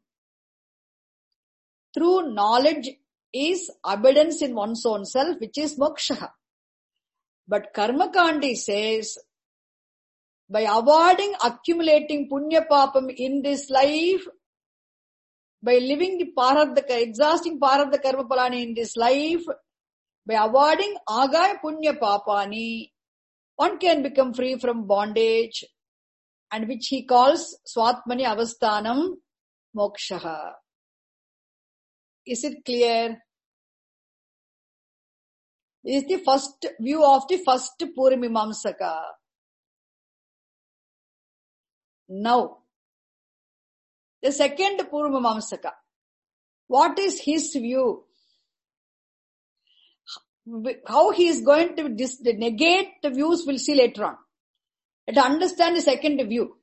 Through knowledge is abidance in one's own self, which is moksha. But Karma Kandi says, by avoiding accumulating punya papam in this life, by living the parabdha, exhausting parabdha karma palani in this life, by avoiding agaya punya papani, one can become free from bondage, and which he calls swatmani avasthanam moksha. Is it clear? This is the first view of the first Purvamamsaka. Now, the second Purvamamsaka. What is his view? How he is going to dis- negate the views we'll see later on. Let's understand the second view.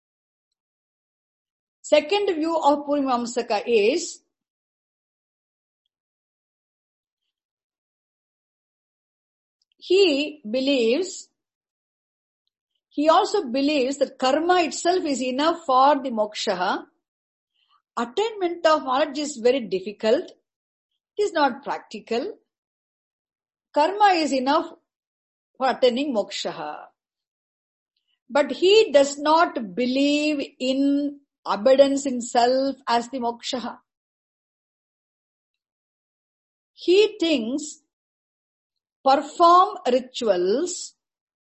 Second view of Purvamamsaka is he believes, he also believes that karma itself is enough for the moksha, attainment of knowledge is very difficult. It is not practical. Karma is enough for attaining moksha. But he does not believe in abundance in self as the moksha. He thinks perform rituals,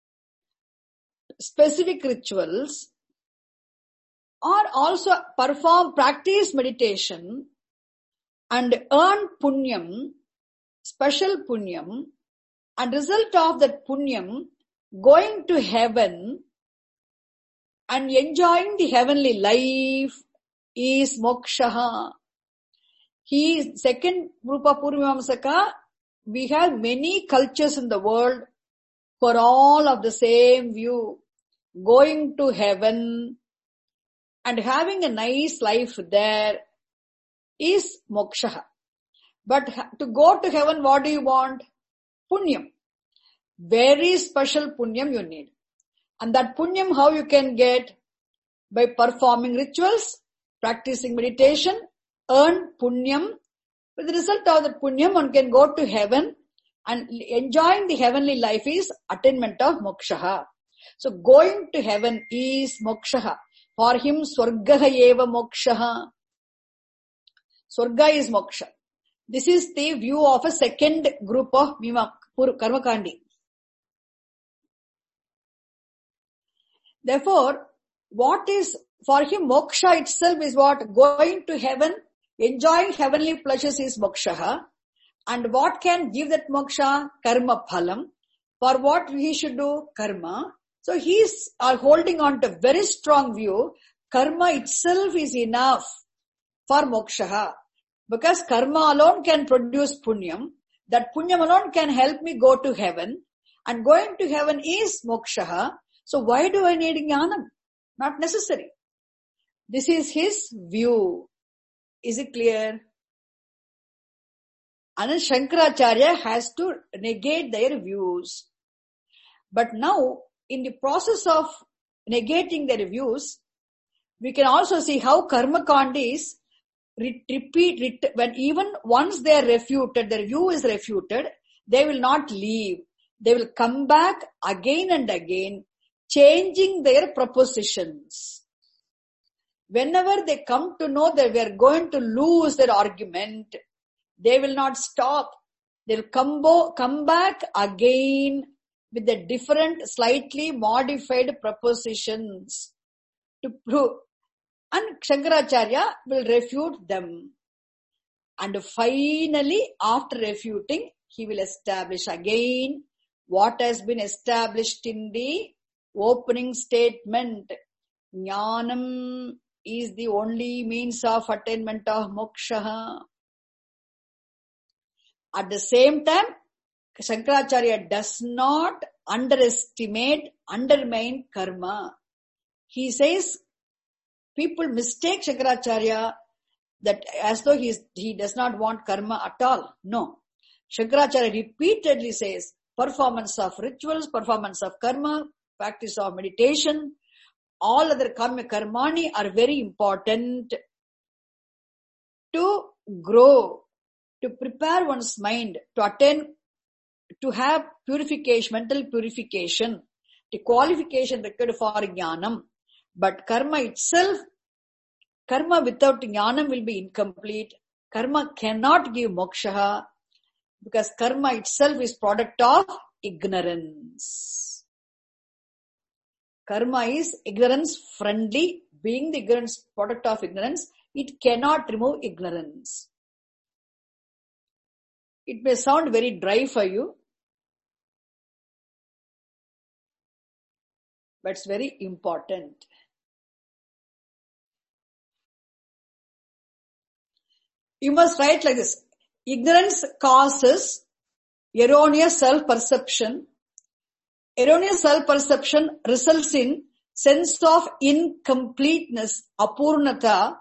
specific rituals, or also perform, practice meditation and earn punyam, special punyam, and result of that punyam going to heaven and enjoying the heavenly life is moksha. He is second group of Purvamamsaka. We have many cultures in the world who are all of the same view. Going to heaven and having a nice life there is moksha. But to go to heaven, what do you want? Punyam. Very special punyam you need. And that punyam, how you can get? By performing rituals, practicing meditation, earn punyam. With the result of that punyam, one can go to heaven, and enjoying the heavenly life is attainment of moksha. So going to heaven is moksha. For him, swargaha eva moksha. Swarga is moksha. This is the view of a second group of Mima, Karmakandi. Therefore, what is for him moksha itself is what? Going to heaven, enjoying heavenly pleasures is moksha. And what can give that moksha? Karma phalam. For what he should do? Karma. So he is uh, holding on to a very strong view. Karma itself is enough for moksha. Because karma alone can produce punyam. That punyam alone can help me go to heaven. And going to heaven is moksha. So why do I need jnanam? Not necessary. This is his view. Is it clear? And Shankaracharya has to negate their views. But now, in the process of negating their views, we can also see how Karmakandis repeat, repeat, when even once they are refuted, their view is refuted, they will not leave. They will come back again and again, changing their propositions. Whenever they come to know that we are going to lose their argument, they will not stop. They will come, bo- come back again with the different, slightly modified propositions to prove. And Shankaracharya will refute them. And finally, after refuting, he will establish again what has been established in the opening statement. Jnanam is the only means of attainment of moksha. At the same time, Shankaracharya does not underestimate, undermine karma. He says, people mistake Shankaracharya that as though he, is, he does not want karma at all. No. Shankaracharya repeatedly says, performance of rituals, performance of karma, practice of meditation, all other karma, karmani are very important to grow, to prepare one's mind, to attain, to have purification, mental purification, the qualification required for jnanam. But karma itself, karma without jnanam will be incomplete. Karma cannot give moksha because karma itself is product of ignorance. Karma is ignorance friendly. Being the ignorance, product of ignorance, it cannot remove ignorance. It may sound very dry for you, but it's very important. You must write like this. Ignorance causes erroneous self-perception. Erroneous self-perception results in sense of incompleteness, apurnata.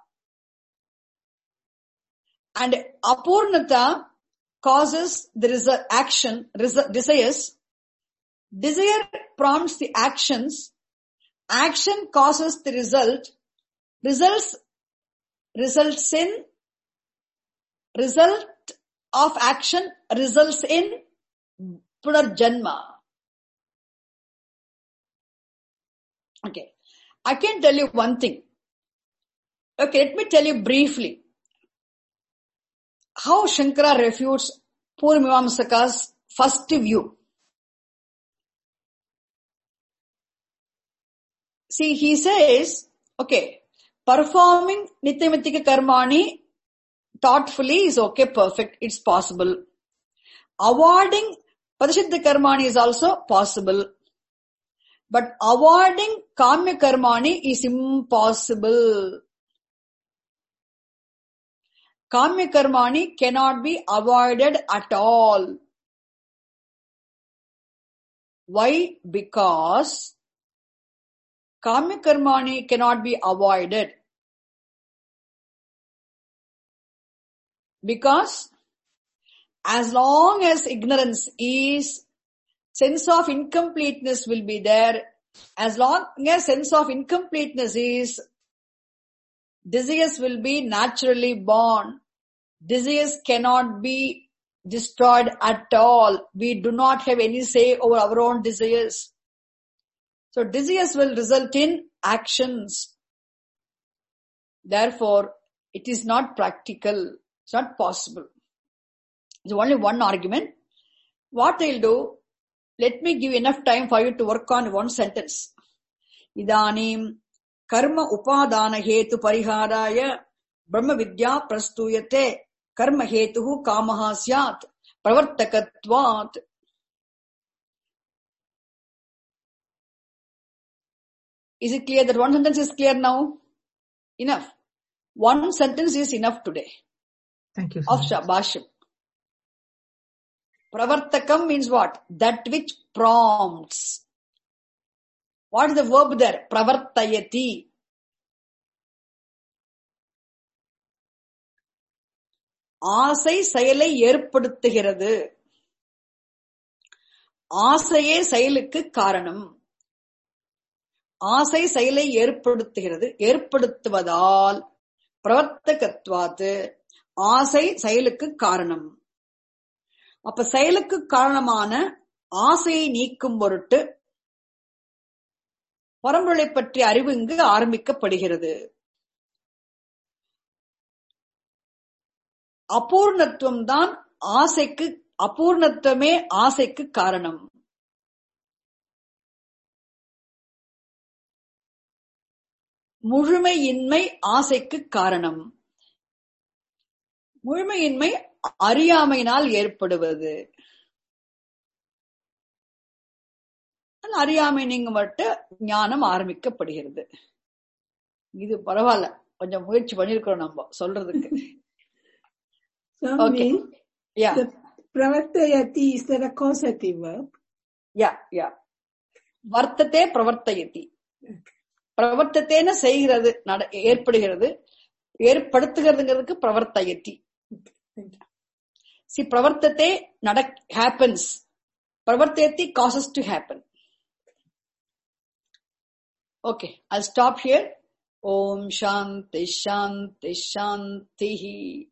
And apurnata causes the result, action, result, desires. Desire prompts the actions. Action causes the result. Results results in, result of action results in Punarjanma. Okay. I can tell you one thing. Okay, let me tell you briefly how Shankara refutes Purvamimamsaka's first view. See, he says, okay, performing Nityamitika Karmani thoughtfully is okay, perfect, it's possible. Avoiding Padashiddha Karmani is also possible. But avoiding Kamya Karmani is impossible. Kamya Karmani cannot be avoided at all. Why? Because Kamya Karmani cannot be avoided. Because as long as ignorance is, sense of incompleteness will be there. As long as sense of incompleteness is, desires will be naturally born. Desires cannot be destroyed at all. We do not have any say over our own desires. So desires will result in actions. Therefore, it is not practical. It's not possible. There's only one argument. What I'll do, let me give enough time for you to work on one sentence. Idanim karma upadana hetu pariharaya brahma vidya prastuyate karma hetuhu kamaha syat pravartakatvat. Is it clear that one sentence is clear now? Enough. One sentence is enough today. Thank you. Of Bhashyam. Pravartakam means what? That which prompts. What is the verb there? Pravartayati. ஆசை செயலை ஏற்படுத்துகிறது. ஆசையே செயலுக்கு காரணம். ஆசை செயலை ஏற்படுத்துகிறது. ஏற்படுத்துவதால் பிரவர்த்தகத்வாத்து ஆசை செயலுக்கு காரணம். அப்ப செயலுக்கு காரணமான ஆசையை நீக்கும் பொருட்டு பரம்பொருளை பற்றிய அறிவு இங்கு ஆரம்பிக்கப்படுகிறது. அபூர்ணத்துவம் தான் ஆசைக்கு, அபூர்ணத்துவமே ஆசைக்கு காரணம். முழுமையின்மை ஆசைக்கு காரணம். முழுமையின்மை அறியாமையினால் ஏற்படுவது. அறியாமை நீங்க மட்டும் ஞானம் ஆரம்பிக்கப்படுகிறது. இது பரவாயில்ல, கொஞ்சம் முயற்சி பண்ணிருக்கிறோம் நம்ம சொல்றதுக்கு. Okay. Yeah. The pravartayati, is that a causative verb? Yeah, yeah. Vartate pravartayati. பிரவர்த்தத்தேன செய்கிறது, ஏற்படுகிறது. ஏற்படுத்துகிறதுங்கிறதுக்கு பிரவர்த்தயத்தி. See, pravartate nadak happens. Pravartayati causes to happen. Okay, I'll stop here. Om Shanti Shanti Shanti.